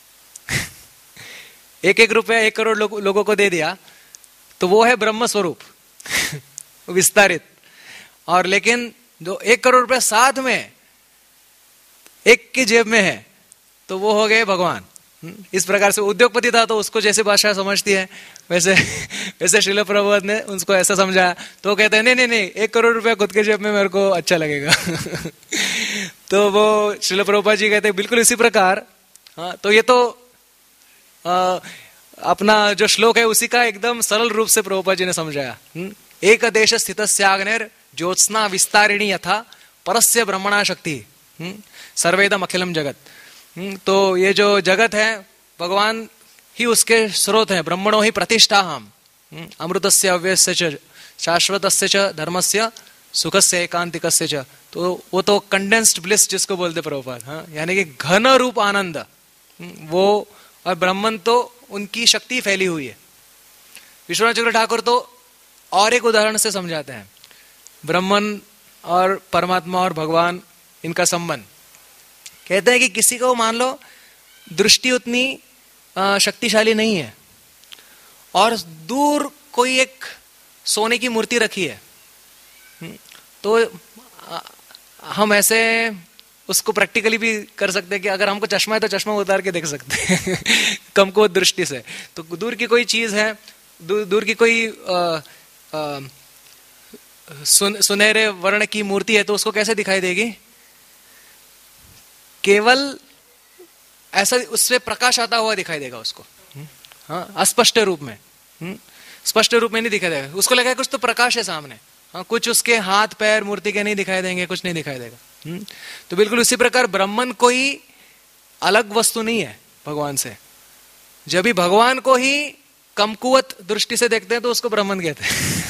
एक एक रुपया एक करोड़ लो, लोगों को दे दिया तो वो है ब्रह्म स्वरूप विस्तारित। और लेकिन जो एक करोड़ रुपया साथ में एक की जेब में है तो वो हो गए भगवान। इस प्रकार से उद्योगपति था तो उसको जैसे भाषा समझती है वैसे वैसे श्रील प्रभुपाद ने उसको ऐसा समझाया, तो कहते हैं नहीं नहीं नहीं एक करोड़ रुपया खुद के जेब में मेरे को अच्छा लगेगा। तो वो श्रील प्रभुपाद जी कहते हैं बिल्कुल इसी प्रकार। हाँ, तो ये तो आ, अपना जो श्लोक है उसी का एकदम सरल रूप से प्रभुपाद जी ने समझाया। एक देश स्थितस्याग्नेर ज्योत्स्ना विस्तारिणी यथा परस्य ब्रह्मणा शक्ति सर्वेदम अखिलम जगत। तो ये जो जगत है भगवान ही उसके स्रोत हैं, ब्रह्मणो ही प्रतिष्ठा हम अमृतस्य अव्ययस्य च शाश्वतस्य च धर्मस्य सुखस्य एकांतिकस्य च। तो वो तो कंडेंस्ड ब्लिस जिसको बोलते प्रभुपाद, हाँ, यानी कि घन रूप आनंद वो, और ब्रह्मन तो उनकी शक्ति फैली हुई है। विश्वनाथ चक्र ठाकुर तो और एक उदाहरण से समझाते हैं ब्रह्मन और परमात्मा और भगवान इनका संबंध। कहते हैं कि किसी को मान लो दृष्टि उतनी शक्तिशाली नहीं है और दूर कोई एक सोने की मूर्ति रखी है, तो हम ऐसे उसको प्रैक्टिकली भी कर सकते हैं कि अगर हमको चश्मा है तो चश्मा उतार के देख सकते हैं कमकुवत दृष्टि से। तो दूर की कोई चीज है, दूर, दूर की कोई आ, आ, सुन, सुनहरे वर्ण की मूर्ति है तो उसको कैसे दिखाई देगी? केवल ऐसा उससे प्रकाश आता हुआ दिखाई देगा उसको, हाँ, अस्पष्ट रूप में, स्पष्ट रूप में नहीं दिखाई देगा। उसको लगेगा कुछ तो प्रकाश है सामने, हाँ, कुछ उसके हाथ पैर मूर्ति के नहीं दिखाई देंगे, कुछ नहीं दिखाई देगा। तो बिल्कुल उसी प्रकार ब्रह्मन कोई अलग वस्तु नहीं है भगवान से। जब भी भगवान को ही कमकुवत दृष्टि से देखते हैं तो उसको ब्रह्मन कहते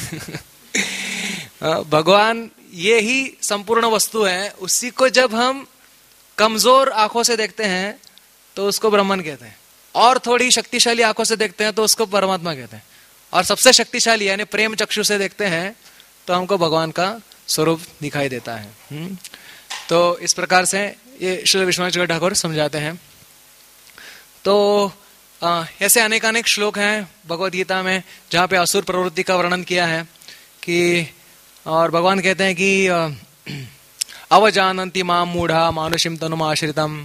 हैं। भगवान ये ही संपूर्ण वस्तु है, उसी को जब हम कमजोर आंखों से देखते हैं तो उसको ब्रह्मन कहते हैं, और थोड़ी शक्तिशाली आंखों से देखते हैं तो उसको परमात्मा कहते हैं, और सबसे शक्तिशाली यानी प्रेम चक्षु से देखते हैं तो हमको भगवान का स्वरूप दिखाई देता है। तो इस प्रकार से ये श्री विश्वनाथ चक्र ठाकुर समझाते हैं। तो आ, ऐसे अनेक अनेक श्लोक हैं भगवद गीता में जहाँ पे असुर प्रवृत्ति का वर्णन किया है कि, और भगवान कहते हैं कि अवजानन्ति माम मूढ़ा मानुषिम तनुम आश्रितम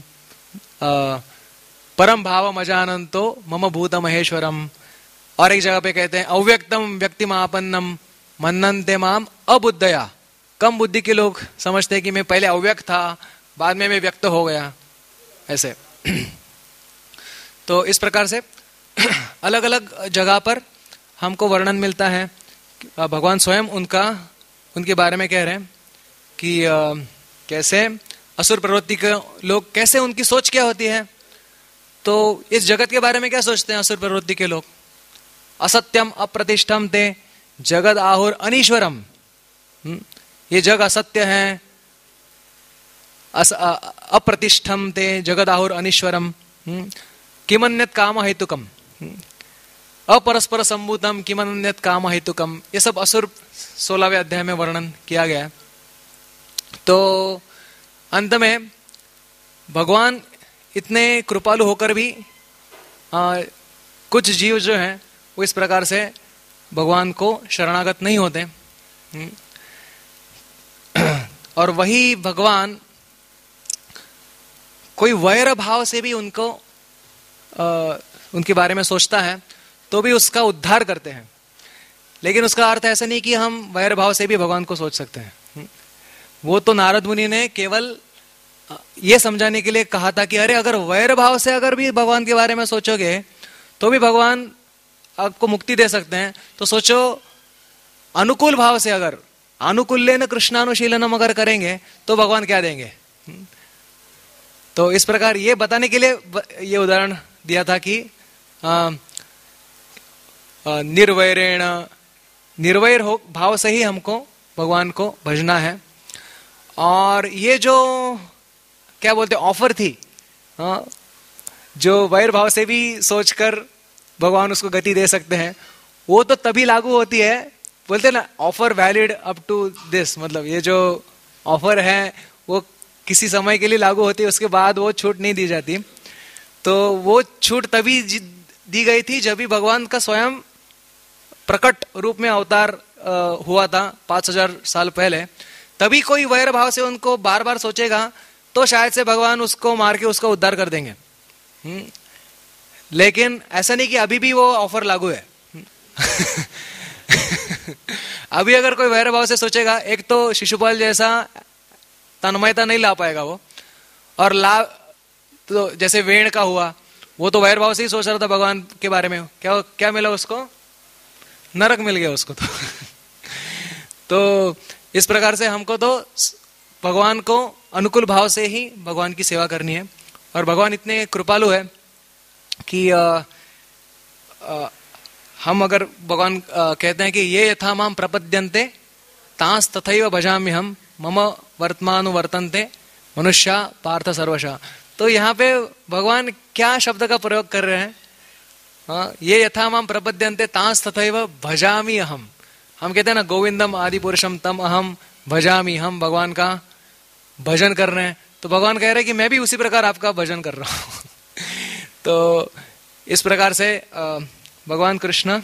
परम भावम अजानन्तो मम भूत महेश्वरम। और एक जगह पे कहते हैं अव्यक्तम व्यक्तिमापन्नम मन्नन्ते माम अबुद्धया। कम बुद्धि के लोग समझते हैं कि मैं पहले अव्यक्त था बाद में मैं व्यक्त हो गया, ऐसे। तो इस प्रकार से अलग अलग जगह पर हमको वर्णन मिलता है। भगवान स्वयं उनका उनके बारे में कह रहे हैं कि आ, कैसे असुर प्रवृत्ति के लोग, कैसे उनकी सोच क्या होती है। तो इस जगत के बारे में क्या सोचते हैं असुर प्रवृत्ति के लोग? असत्यम अप्रतिष्ठम ते जगद आहुर अनीश्वरम। ये जग असत्य है, अप्रतिष्ठम ते जगद आहुर अनीश्वरम, किमन्यत काम हेतुकम, अपरस्पर संभूतम किमन्यत काम हेतुकम। ये सब असुर सोलहवें अध्याय में वर्णन किया गया। तो अंत में भगवान इतने कृपालु होकर भी आ, कुछ जीव जो हैं वो इस प्रकार से भगवान को शरणागत नहीं होते, और वही भगवान कोई वैर भाव से भी उनको आ, उनके बारे में सोचता है तो भी उसका उद्धार करते हैं। लेकिन उसका अर्थ ऐसा नहीं कि हम वैर भाव से भी भगवान को सोच सकते हैं। वो तो नारद मुनि ने केवल ये समझाने के लिए कहा था कि अरे अगर वैर भाव से अगर भी भगवान के बारे में सोचोगे तो भी भगवान आपको मुक्ति दे सकते हैं। तो सोचो अनुकूल भाव से, अगर अनुकूल्येन कृष्णानुशीलनम अगर करेंगे तो भगवान क्या देंगे। तो इस प्रकार ये बताने के लिए ये उदाहरण दिया था कि निर्वैरेण निर्वैर हो भाव से ही हमको भगवान को भजना है। और ये जो क्या बोलते ऑफर थी, हाँ, जो वैर भाव से भी सोचकर भगवान उसको गति दे सकते हैं, वो तो तभी लागू होती है, बोलते ना offer valid up to this, मतलब ये जो ऑफर है वो किसी समय के लिए लागू होती है, उसके बाद वो छूट नहीं दी जाती। तो वो छूट तभी दी गई थी जब भी भगवान का स्वयं प्रकट रूप में अवतार हुआ था पांच हजार साल पहले, तभी कोई वैर भाव से उनको बार बार सोचेगा तो शायद से भगवान उसको मार के उसका उद्धार कर देंगे। हुँ? लेकिन ऐसा नहीं कि अभी भी वो ऑफर लागू है। अभी अगर कोई वैर भाव से सोचेगा, एक तो शिशुपाल जैसा तन्मयता नहीं ला पाएगा वो, और ला तो जैसे वेण का हुआ, वो तो वैर भाव से ही सोच रहा था भगवान के बारे में, क्या क्या मिला उसको, नरक मिल गया उसको तो। तो इस प्रकार से हमको तो भगवान को अनुकूल भाव से ही भगवान की सेवा करनी है। और भगवान इतने कृपालु है कि आ, आ, हम अगर भगवान कहते हैं कि ये यथा माम प्रपद्यन्ते तांस तथैव भजामि हम मम वर्तमानुवर्तन्ते मनुष्या पार्थ सर्वशः। तो यहाँ पे भगवान क्या शब्द का प्रयोग कर रहे हैं, हाँ, ये यथा माम प्रपद्यन्ते तांस तथैव भजामि अहम। हम कहते हैं ना गोविंदम आदि पुरुषम तम अहम भजामि, हम भगवान का भजन कर रहे हैं। तो भगवान कह रहे हैं कि मैं भी उसी प्रकार आपका भजन कर रहा हूं। तो इस प्रकार से भगवान कृष्ण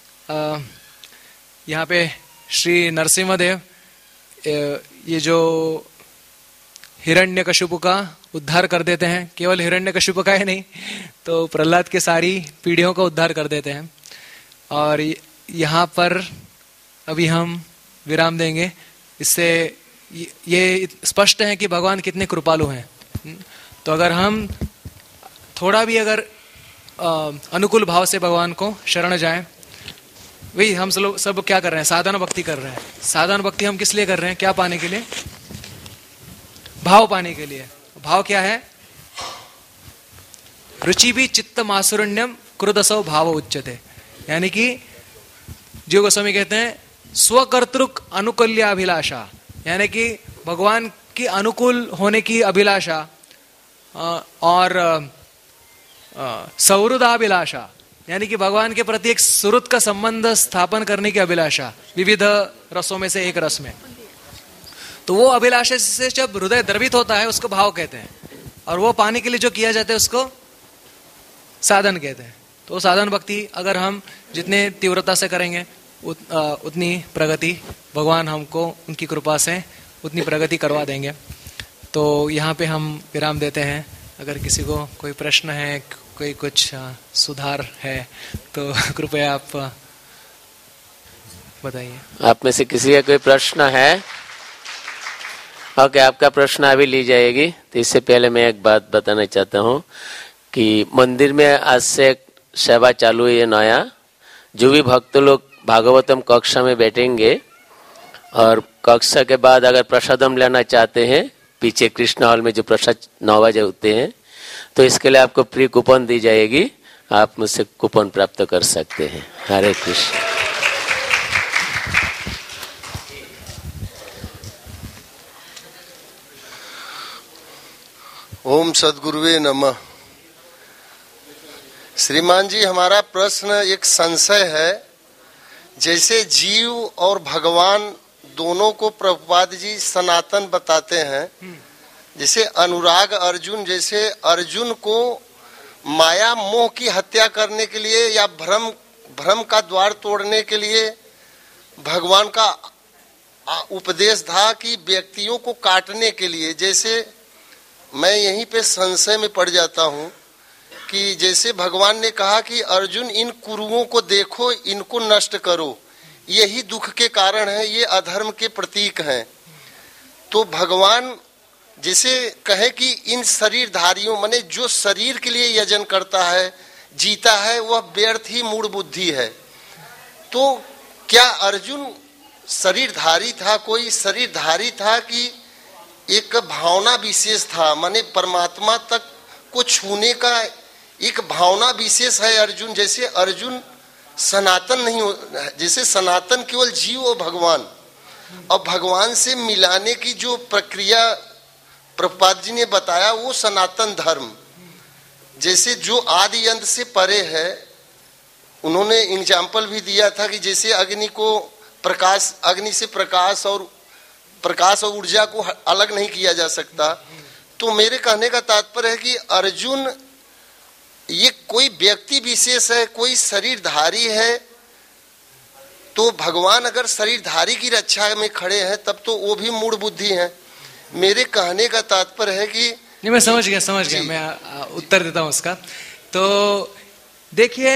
यहाँ पे श्री नरसिंहदेव ये जो हिरण्यकशिपु का उद्धार कर देते हैं, केवल हिरण्यकशिपु का ही नहीं तो प्रहलाद के सारी पीढ़ियों का उद्धार कर देते हैं। और यहाँ पर अभी हम विराम देंगे। इससे ये स्पष्ट है कि भगवान कितने कृपालु हैं। तो अगर हम थोड़ा भी अगर अनुकूल भाव से भगवान को शरण जाएं, वही हम सब सब क्या कर रहे हैं, साधना भक्ति कर रहे हैं। साधना भक्ति हम किस लिए कर रहे हैं, क्या पाने के लिए, भाव पाने के लिए। भाव क्या है, रुचि भी चित्त मासुरण्यम क्रोधसौ भाव उच्चते, यानी कि जो गोस्वामी कहते हैं स्वकर्तृक अनुकूल्याभिलाषा, यानी कि भगवान की अनुकूल होने की अभिलाषा और सौहृदाभिलाषा, यानी कि भगवान के प्रति एक सुहृद का संबंध स्थापन करने की अभिलाषा विविध रसों में से एक रस में। तो वो अभिलाषा से जब हृदय द्रवित होता है उसको भाव कहते हैं, और वो पाने के लिए जो किया जाता है उसको साधन कहते हैं। तो साधन भक्ति अगर हम जितने तीव्रता से करेंगे उत, आ, उतनी प्रगति भगवान हमको उनकी कृपा से उतनी प्रगति करवा देंगे। तो यहाँ पे हम विराम देते हैं। अगर किसी को कोई प्रश्न है, कोई कुछ सुधार है तो कृपया आप बताइए। आप में से किसी का कोई प्रश्न है? ओके, आपका प्रश्न अभी ली जाएगी। तो इससे पहले मैं एक बात बताना चाहता हूँ कि मंदिर में आज से सेवा चालू है नया। जो भी भक्त लोग भागवतम कक्षा में बैठेंगे और कक्षा के बाद अगर प्रसादम लेना चाहते हैं, पीछे कृष्ण हॉल में जो प्रसाद नौ बजे होते हैं, तो इसके लिए आपको फ्री कूपन दी जाएगी। आप मुझसे कूपन प्राप्त कर सकते हैं। हरे कृष्ण। ओम सद्गुरुवे नमः। श्रीमान जी, हमारा प्रश्न एक संशय है। जैसे जीव और भगवान दोनों को प्रभुपाद जी सनातन बताते हैं, जैसे अनुराग अर्जुन, जैसे अर्जुन को माया मोह की हत्या करने के लिए या भ्रम भ्रम का द्वार तोड़ने के लिए भगवान का उपदेश था कि व्यक्तियों को काटने के लिए। जैसे मैं यहीं पे संशय में पड़ जाता हूँ कि जैसे भगवान ने कहा कि अर्जुन इन कुरुओं को देखो, इनको नष्ट करो, यही दुख के कारण है, ये अधर्म के प्रतीक हैं। तो भगवान जैसे कहे कि इन शरीरधारियों, माने जो शरीर के लिए यजन करता है, जीता है, वह व्यर्थ ही मूढ़ बुद्धि है। तो क्या अर्जुन शरीरधारी था, कोई शरीरधारी था कि एक भावना विशेष था, माने परमात्मा तक को छूने का एक भावना विशेष है अर्जुन। जैसे अर्जुन सनातन नहीं हो, जैसे सनातन केवल जीव और भगवान, और भगवान से मिलाने की जो प्रक्रिया प्रभुपाद जी ने बताया वो सनातन धर्म। जैसे जो आदि अंत से परे है, उन्होंने एग्जाम्पल भी दिया था कि जैसे अग्नि को प्रकाश, अग्नि से प्रकाश और प्रकाश और ऊर्जा को अलग नहीं किया जा सकता। तो मेरे कहने का तात्पर्य है कि अर्जुन ये कोई व्यक्ति विशेष है, कोई शरीरधारी है, तो भगवान अगर शरीरधारी की रक्षा में खड़े हैं तब तो वो भी मूढ़ बुद्धि है। मेरे कहने का तात्पर्य है कि नहीं, मैं समझ गया समझ गया मैं उत्तर देता हूं उसका। तो देखिए,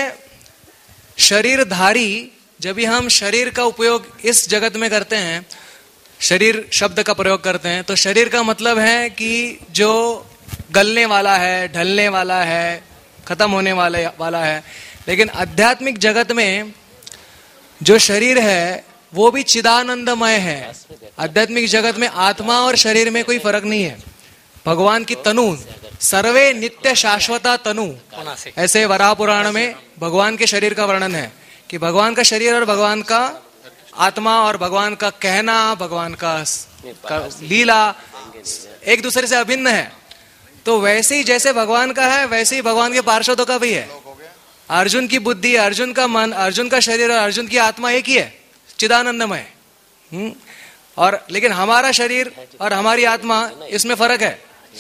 शरीरधारी, जब भी हम शरीर का उपयोग इस जगत में करते हैं, शरीर शब्द का प्रयोग करते हैं, तो शरीर का मतलब है कि जो गलने वाला है, ढलने वाला है, खत्म होने वाले वाला है। लेकिन आध्यात्मिक जगत में जो शरीर है वो भी चिदानंदमय है। आध्यात्मिक जगत में आत्मा और शरीर में कोई फर्क नहीं है। भगवान की तनु सर्वे नित्य शाश्वता तनु, ऐसे वराह पुराण में भगवान के शरीर का वर्णन है कि भगवान का शरीर और भगवान का आत्मा और भगवान का कहना, भगवान का, का लीला एक दूसरे से अभिन्न है। तो वैसे ही जैसे भगवान का है वैसे ही भगवान के पार्षदों का भी है। अर्जुन की बुद्धि, अर्जुन का मन, अर्जुन का शरीर और अर्जुन की आत्मा एक ही है, चिदानंदमय। हम्म और लेकिन हमारा शरीर और हमारी आत्मा, इसमें फर्क है।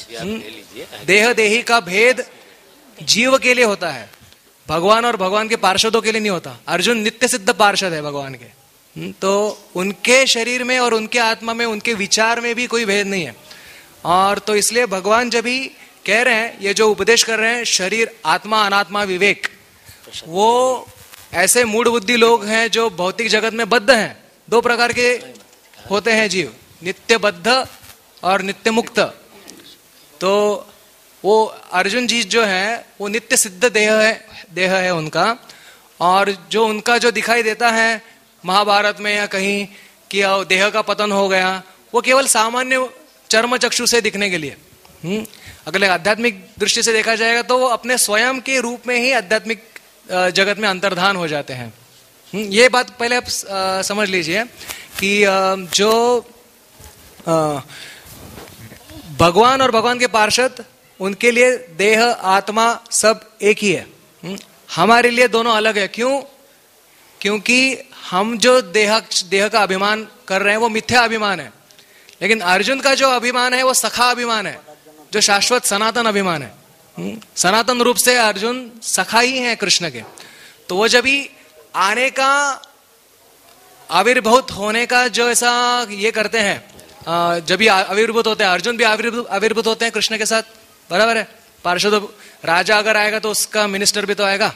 देह देही का भेद जीव के लिए होता है, भगवान और भगवान के पार्षदों के लिए नहीं होता। अर्जुन नित्य सिद्ध पार्षद है भगवान के, तो उनके शरीर में और उनके आत्मा में, उनके विचार में भी कोई भेद नहीं है। और तो इसलिए भगवान जब भी कह रहे हैं, ये जो उपदेश कर रहे हैं, शरीर आत्मा अनात्मा विवेक, वो ऐसे मूढ़ बुद्धि लोग हैं जो भौतिक जगत में बद्ध हैं। दो प्रकार के होते हैं जीव, नित्य बद्ध और नित्य मुक्त। तो वो अर्जुन जी जो है वो नित्य सिद्ध देह है, देह है उनका। और जो उनका जो दिखाई देता है महाभारत में या कहीं कि देह का पतन हो गया, वो केवल सामान्य चर्म चक्षु से दिखने के लिए। हम्म अगले आध्यात्मिक दृष्टि से देखा जाएगा तो वो अपने स्वयं के रूप में ही आध्यात्मिक जगत में अंतर्धान हो जाते हैं। ये बात पहले आप समझ लीजिए कि जो भगवान और भगवान के पार्षद, उनके लिए देह आत्मा सब एक ही है। हमारे लिए दोनों अलग है। क्यों? क्योंकि हम जो देह देह का अभिमान कर रहे हैं वो मिथ्या अभिमान है, लेकिन अर्जुन का जो अभिमान है वो सखा अभिमान है, जो शाश्वत सनातन अभिमान है। सनातन रूप से अर्जुन सखा ही है कृष्ण के। तो वो जब ही आने का, आविर्भूत होने का जो ऐसा ये करते हैं, जब भी आविर्भूत होते हैं, अर्जुन भी आविर्भूत होते हैं कृष्ण के साथ, बराबर है। पार्षद राजा अगर आएगा तो उसका मिनिस्टर भी तो आएगा।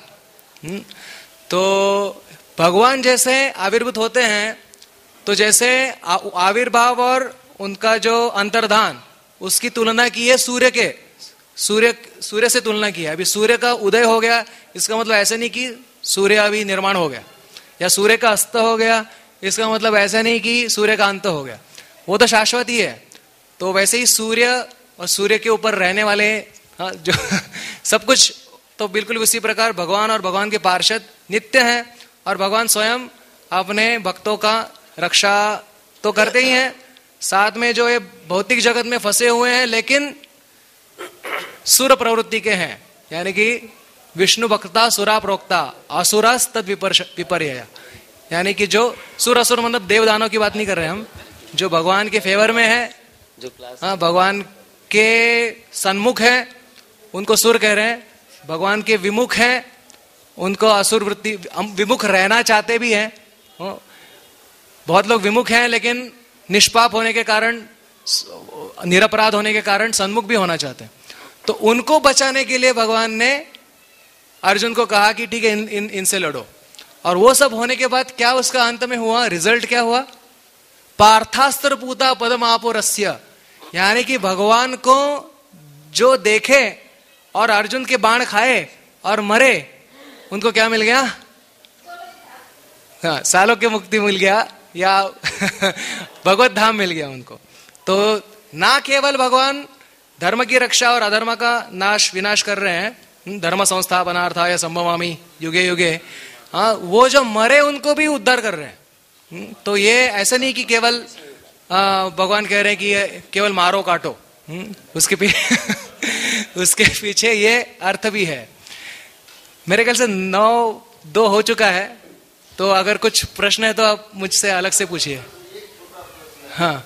तो भगवान जैसे आविर्भूत होते हैं, तो जैसे आविर्भाव और उनका जो अंतर्धान, उसकी तुलना की है सूर्य के, सूर्य सूर्य से तुलना की है। अभी सूर्य का उदय हो गया, इसका मतलब ऐसे नहीं कि सूर्य अभी निर्माण हो गया, या सूर्य का अस्त हो गया, इसका मतलब ऐसा नहीं कि सूर्य का अंत हो गया, वो तो शाश्वत ही है। तो वैसे ही सूर्य और सूर्य के ऊपर रहने वाले, हाँ, जो सब कुछ, तो बिल्कुल उसी प्रकार भगवान और भगवान के पार्षद नित्य हैं, और भगवान स्वयं अपने भक्तों का रक्षा तो करते ही हैं, साथ में जो ये भौतिक जगत में फंसे हुए हैं लेकिन सुर प्रवृत्ति के हैं, यानी कि विष्णु भक्ता सुरा प्रोक्ता असुरास तद विपर्य, यानी कि जो सुर असुर मतलब देवदानों की बात नहीं कर रहे हम, जो भगवान के फेवर में है, जो हाँ भगवान के सन्मुख है उनको सुर कह रहे हैं, भगवान के विमुख हैं उनको असुर वृत्ति, विमुख रहना चाहते भी हैं। बहुत लोग विमुख हैं लेकिन निष्पाप होने के कारण, निरपराध होने के कारण सन्मुख भी होना चाहते हैं। तो उनको बचाने के लिए भगवान ने अर्जुन को कहा कि ठीक है, इन, इन इनसे लड़ो। और वो सब होने के बाद क्या उसका अंत में हुआ, रिजल्ट क्या हुआ? पार्थास्त्र पूता पदमापो रस्य, यानी कि भगवान को जो देखे और अर्जुन के बाण खाए और मरे, उनको क्या मिल गया? हाँ, सालों की मुक्ति मिल गया, या भगवत धाम मिल गया उनको। तो ना केवल भगवान धर्म की रक्षा और अधर्म का नाश विनाश कर रहे हैं, धर्म संस्थापनार्थाय संभवामि युगे युगे, हाँ, वो जो मरे उनको भी उद्धार कर रहे हैं। तो ये ऐसा नहीं कि केवल भगवान कह रहे हैं कि केवल मारो काटो, उसके पीछे उसके पीछे ये अर्थ भी है। मेरे ख्याल से नौ दो हो चुका है, तो अगर कुछ प्रश्न है तो आप मुझसे अलग से पूछिए। हाँ,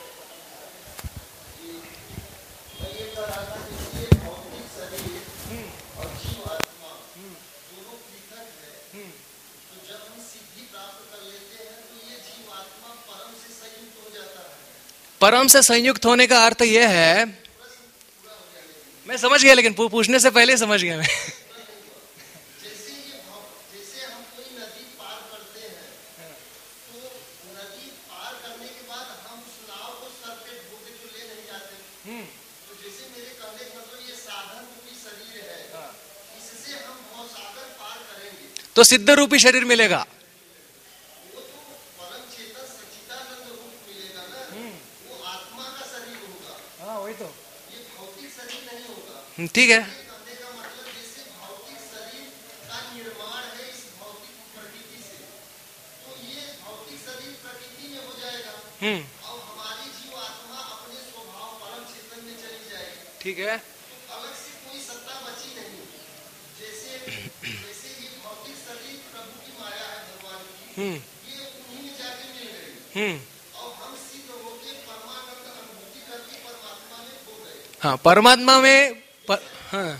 परम से संयुक्त होने का अर्थ यह है, मैं समझ गया, लेकिन पूछने से पहले समझ गया मैं। जैसे ये जैसे हम कोई नदी पार करते हैं, तो नदी पार करने के बाद हम उस नाव को सर पे ढोके तो ले नहीं जाते। तो जैसे मेरे कहने का मतलब ये साधन रूपी शरीर है, इससे हम भवसागर पार करेंगे। तो सिद्ध रूपी शरीर मिलेगा, वो तो परम चेतन सच्चिदानंद रूप मिलेगा ना, वो आत्मा का शरीर होगा। हाँ वही तो, ये भौतिक शरीर नहीं होगा। ठीक है। कहने का मतलब जैसे भौतिक शरीर का निर्माण है इस भौतिक प्रकृति से, तो ये भौतिक शरीर प्रकृति में हो जाएगा और हमारी जीव आत्मा अपने स्वभाव परम चेतन में चली जाएगी। ठीक है। तो अलग से कोई सत्ता बची नहीं। जैसे जैसे ये भौतिक शरीर प्रभु की माया है, भगवान की, ये उन्हीं में जाके मिल गई और हम सिद्ध होके परमानंद अनुभूति करके परमात्मा में खो गए। हाँ, परमात्मा में पर, हाँ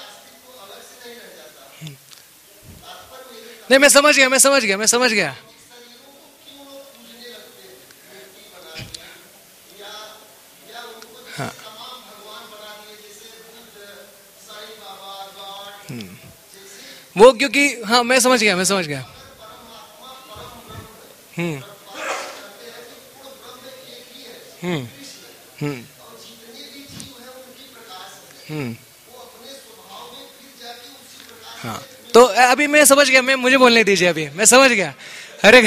नहीं, मैं समझ गया, मैं समझ गया, मैं समझ गया। हाँ, वो क्योंकि, हाँ मैं समझ गया, मैं समझ गया। हम्म हम्म हम्म हम्म हाँ, तो अभी मैं समझ गया, मैं मुझे बोलने दीजिए, अभी मैं समझ गया। अरे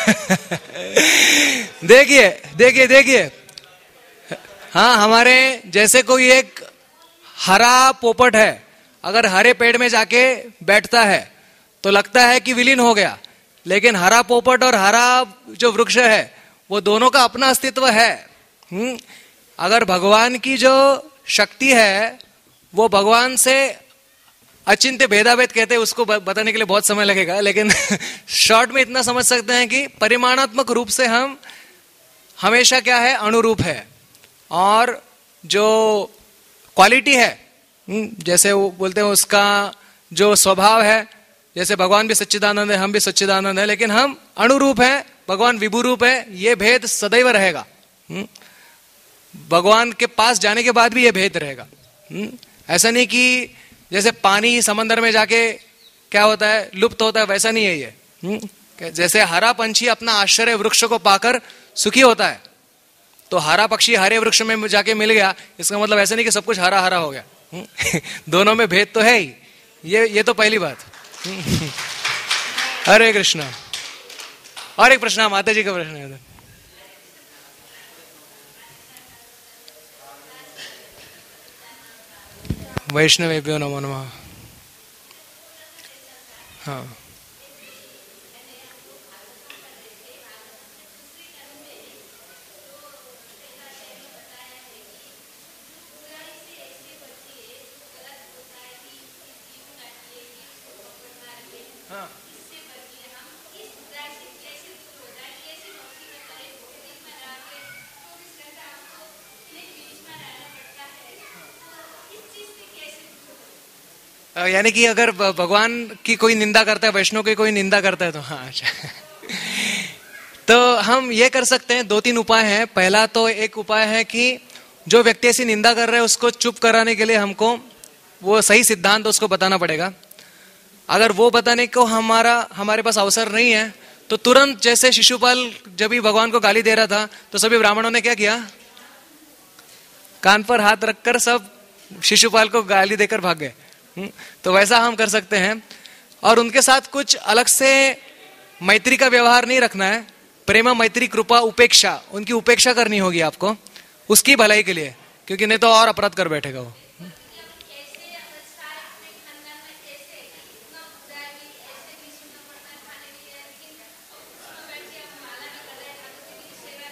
देखिए देखिए देखिए, हाँ, हमारे जैसे कोई एक हरा पोपट है, अगर हरे पेड़ में जाके बैठता है तो लगता है कि विलीन हो गया, लेकिन हरा पोपट और हरा जो वृक्ष है वो दोनों का अपना अस्तित्व है। हम्म अगर भगवान की जो शक्ति है वो भगवान से अचिंत्य भेदाभेद कहते हैं, उसको बताने के लिए बहुत समय लगेगा, लेकिन शॉर्ट में इतना समझ सकते हैं कि परिमाणात्मक रूप से हम हमेशा क्या है, अनुरूप है। और जो क्वालिटी है, जैसे वो बोलते हैं उसका जो स्वभाव है, जैसे भगवान भी सच्चिदानंद है, हम भी सच्चिदानंद है, लेकिन हम अनुरूप है, भगवान विभू रूप है, ये भेद सदैव रहेगा। भगवान के पास जाने के बाद भी ये भेद रहेगा। ऐसा नहीं कि जैसे पानी समंदर में जाके क्या होता है, लुप्त होता है, वैसा नहीं है ये। जैसे हरा पंछी अपना आश्चर्य वृक्ष को पाकर सुखी होता है, तो हरा पक्षी हरे वृक्ष में जाके मिल गया, इसका मतलब ऐसा नहीं कि सब कुछ हरा हरा हो गया। दोनों में भेद तो है ही, ये ये तो पहली बात। हरे कृष्णा। और एक प्रश्न, माता जी का प्रश्न है। वैष्णवेभ्यो नमो नमः। हाँ, हाँ, यानी कि अगर भगवान की कोई निंदा करता है, वैष्णव की कोई निंदा करता है, तो हाँ अच्छा। तो हम ये कर सकते हैं, दो तीन उपाय हैं। पहला तो एक उपाय है कि जो व्यक्ति ऐसी निंदा कर रहा है उसको चुप कराने के लिए हमको वो सही सिद्धांत उसको बताना पड़ेगा। अगर वो बताने को हमारा हमारे पास अवसर नहीं है तो तुरंत, जैसे शिशुपाल जब भी भगवान को गाली दे रहा था तो सभी ब्राह्मणों ने क्या किया, कान पर हाथ रखकर सब शिशुपाल को गाली देकर भाग गए। तो वैसा हम कर सकते हैं। और उनके साथ कुछ अलग से मैत्री का व्यवहार नहीं रखना है। प्रेम, मैत्री, कृपा, उपेक्षा, उनकी उपेक्षा करनी होगी आपको उसकी भलाई के लिए, क्योंकि नहीं तो और अपराध कर बैठेगा वो।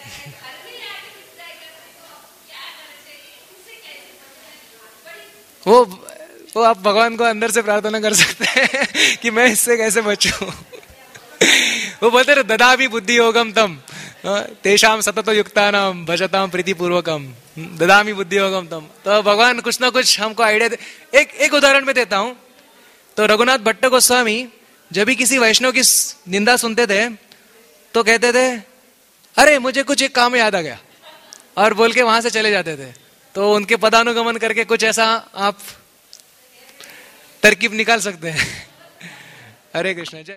वो वो आप भगवान को अंदर से प्रार्थना कर सकते हैं कि मैं इससे कैसे बचूं। वो बोलते रहे ददामि बुद्धि योगम तम तेषाम सततो युक्तानाम भजताम प्रीति पूर्वकम ददामि बुद्धि योगम तम। तो भगवान कुछ ना कुछ हमको आइडिया दे। एक एक उदाहरण में देता हूं। तो रघुनाथ भट्ट गोस्वामी जब भी किसी वैष्णव की निंदा सुनते थे तो कहते थे अरे मुझे कुछ एक काम याद आ गया, और बोल के वहां से चले जाते थे। तो उनके पदानुगमन करके कुछ ऐसा आप तरकीब निकाल सकते हैं। हरे कृष्ण। जय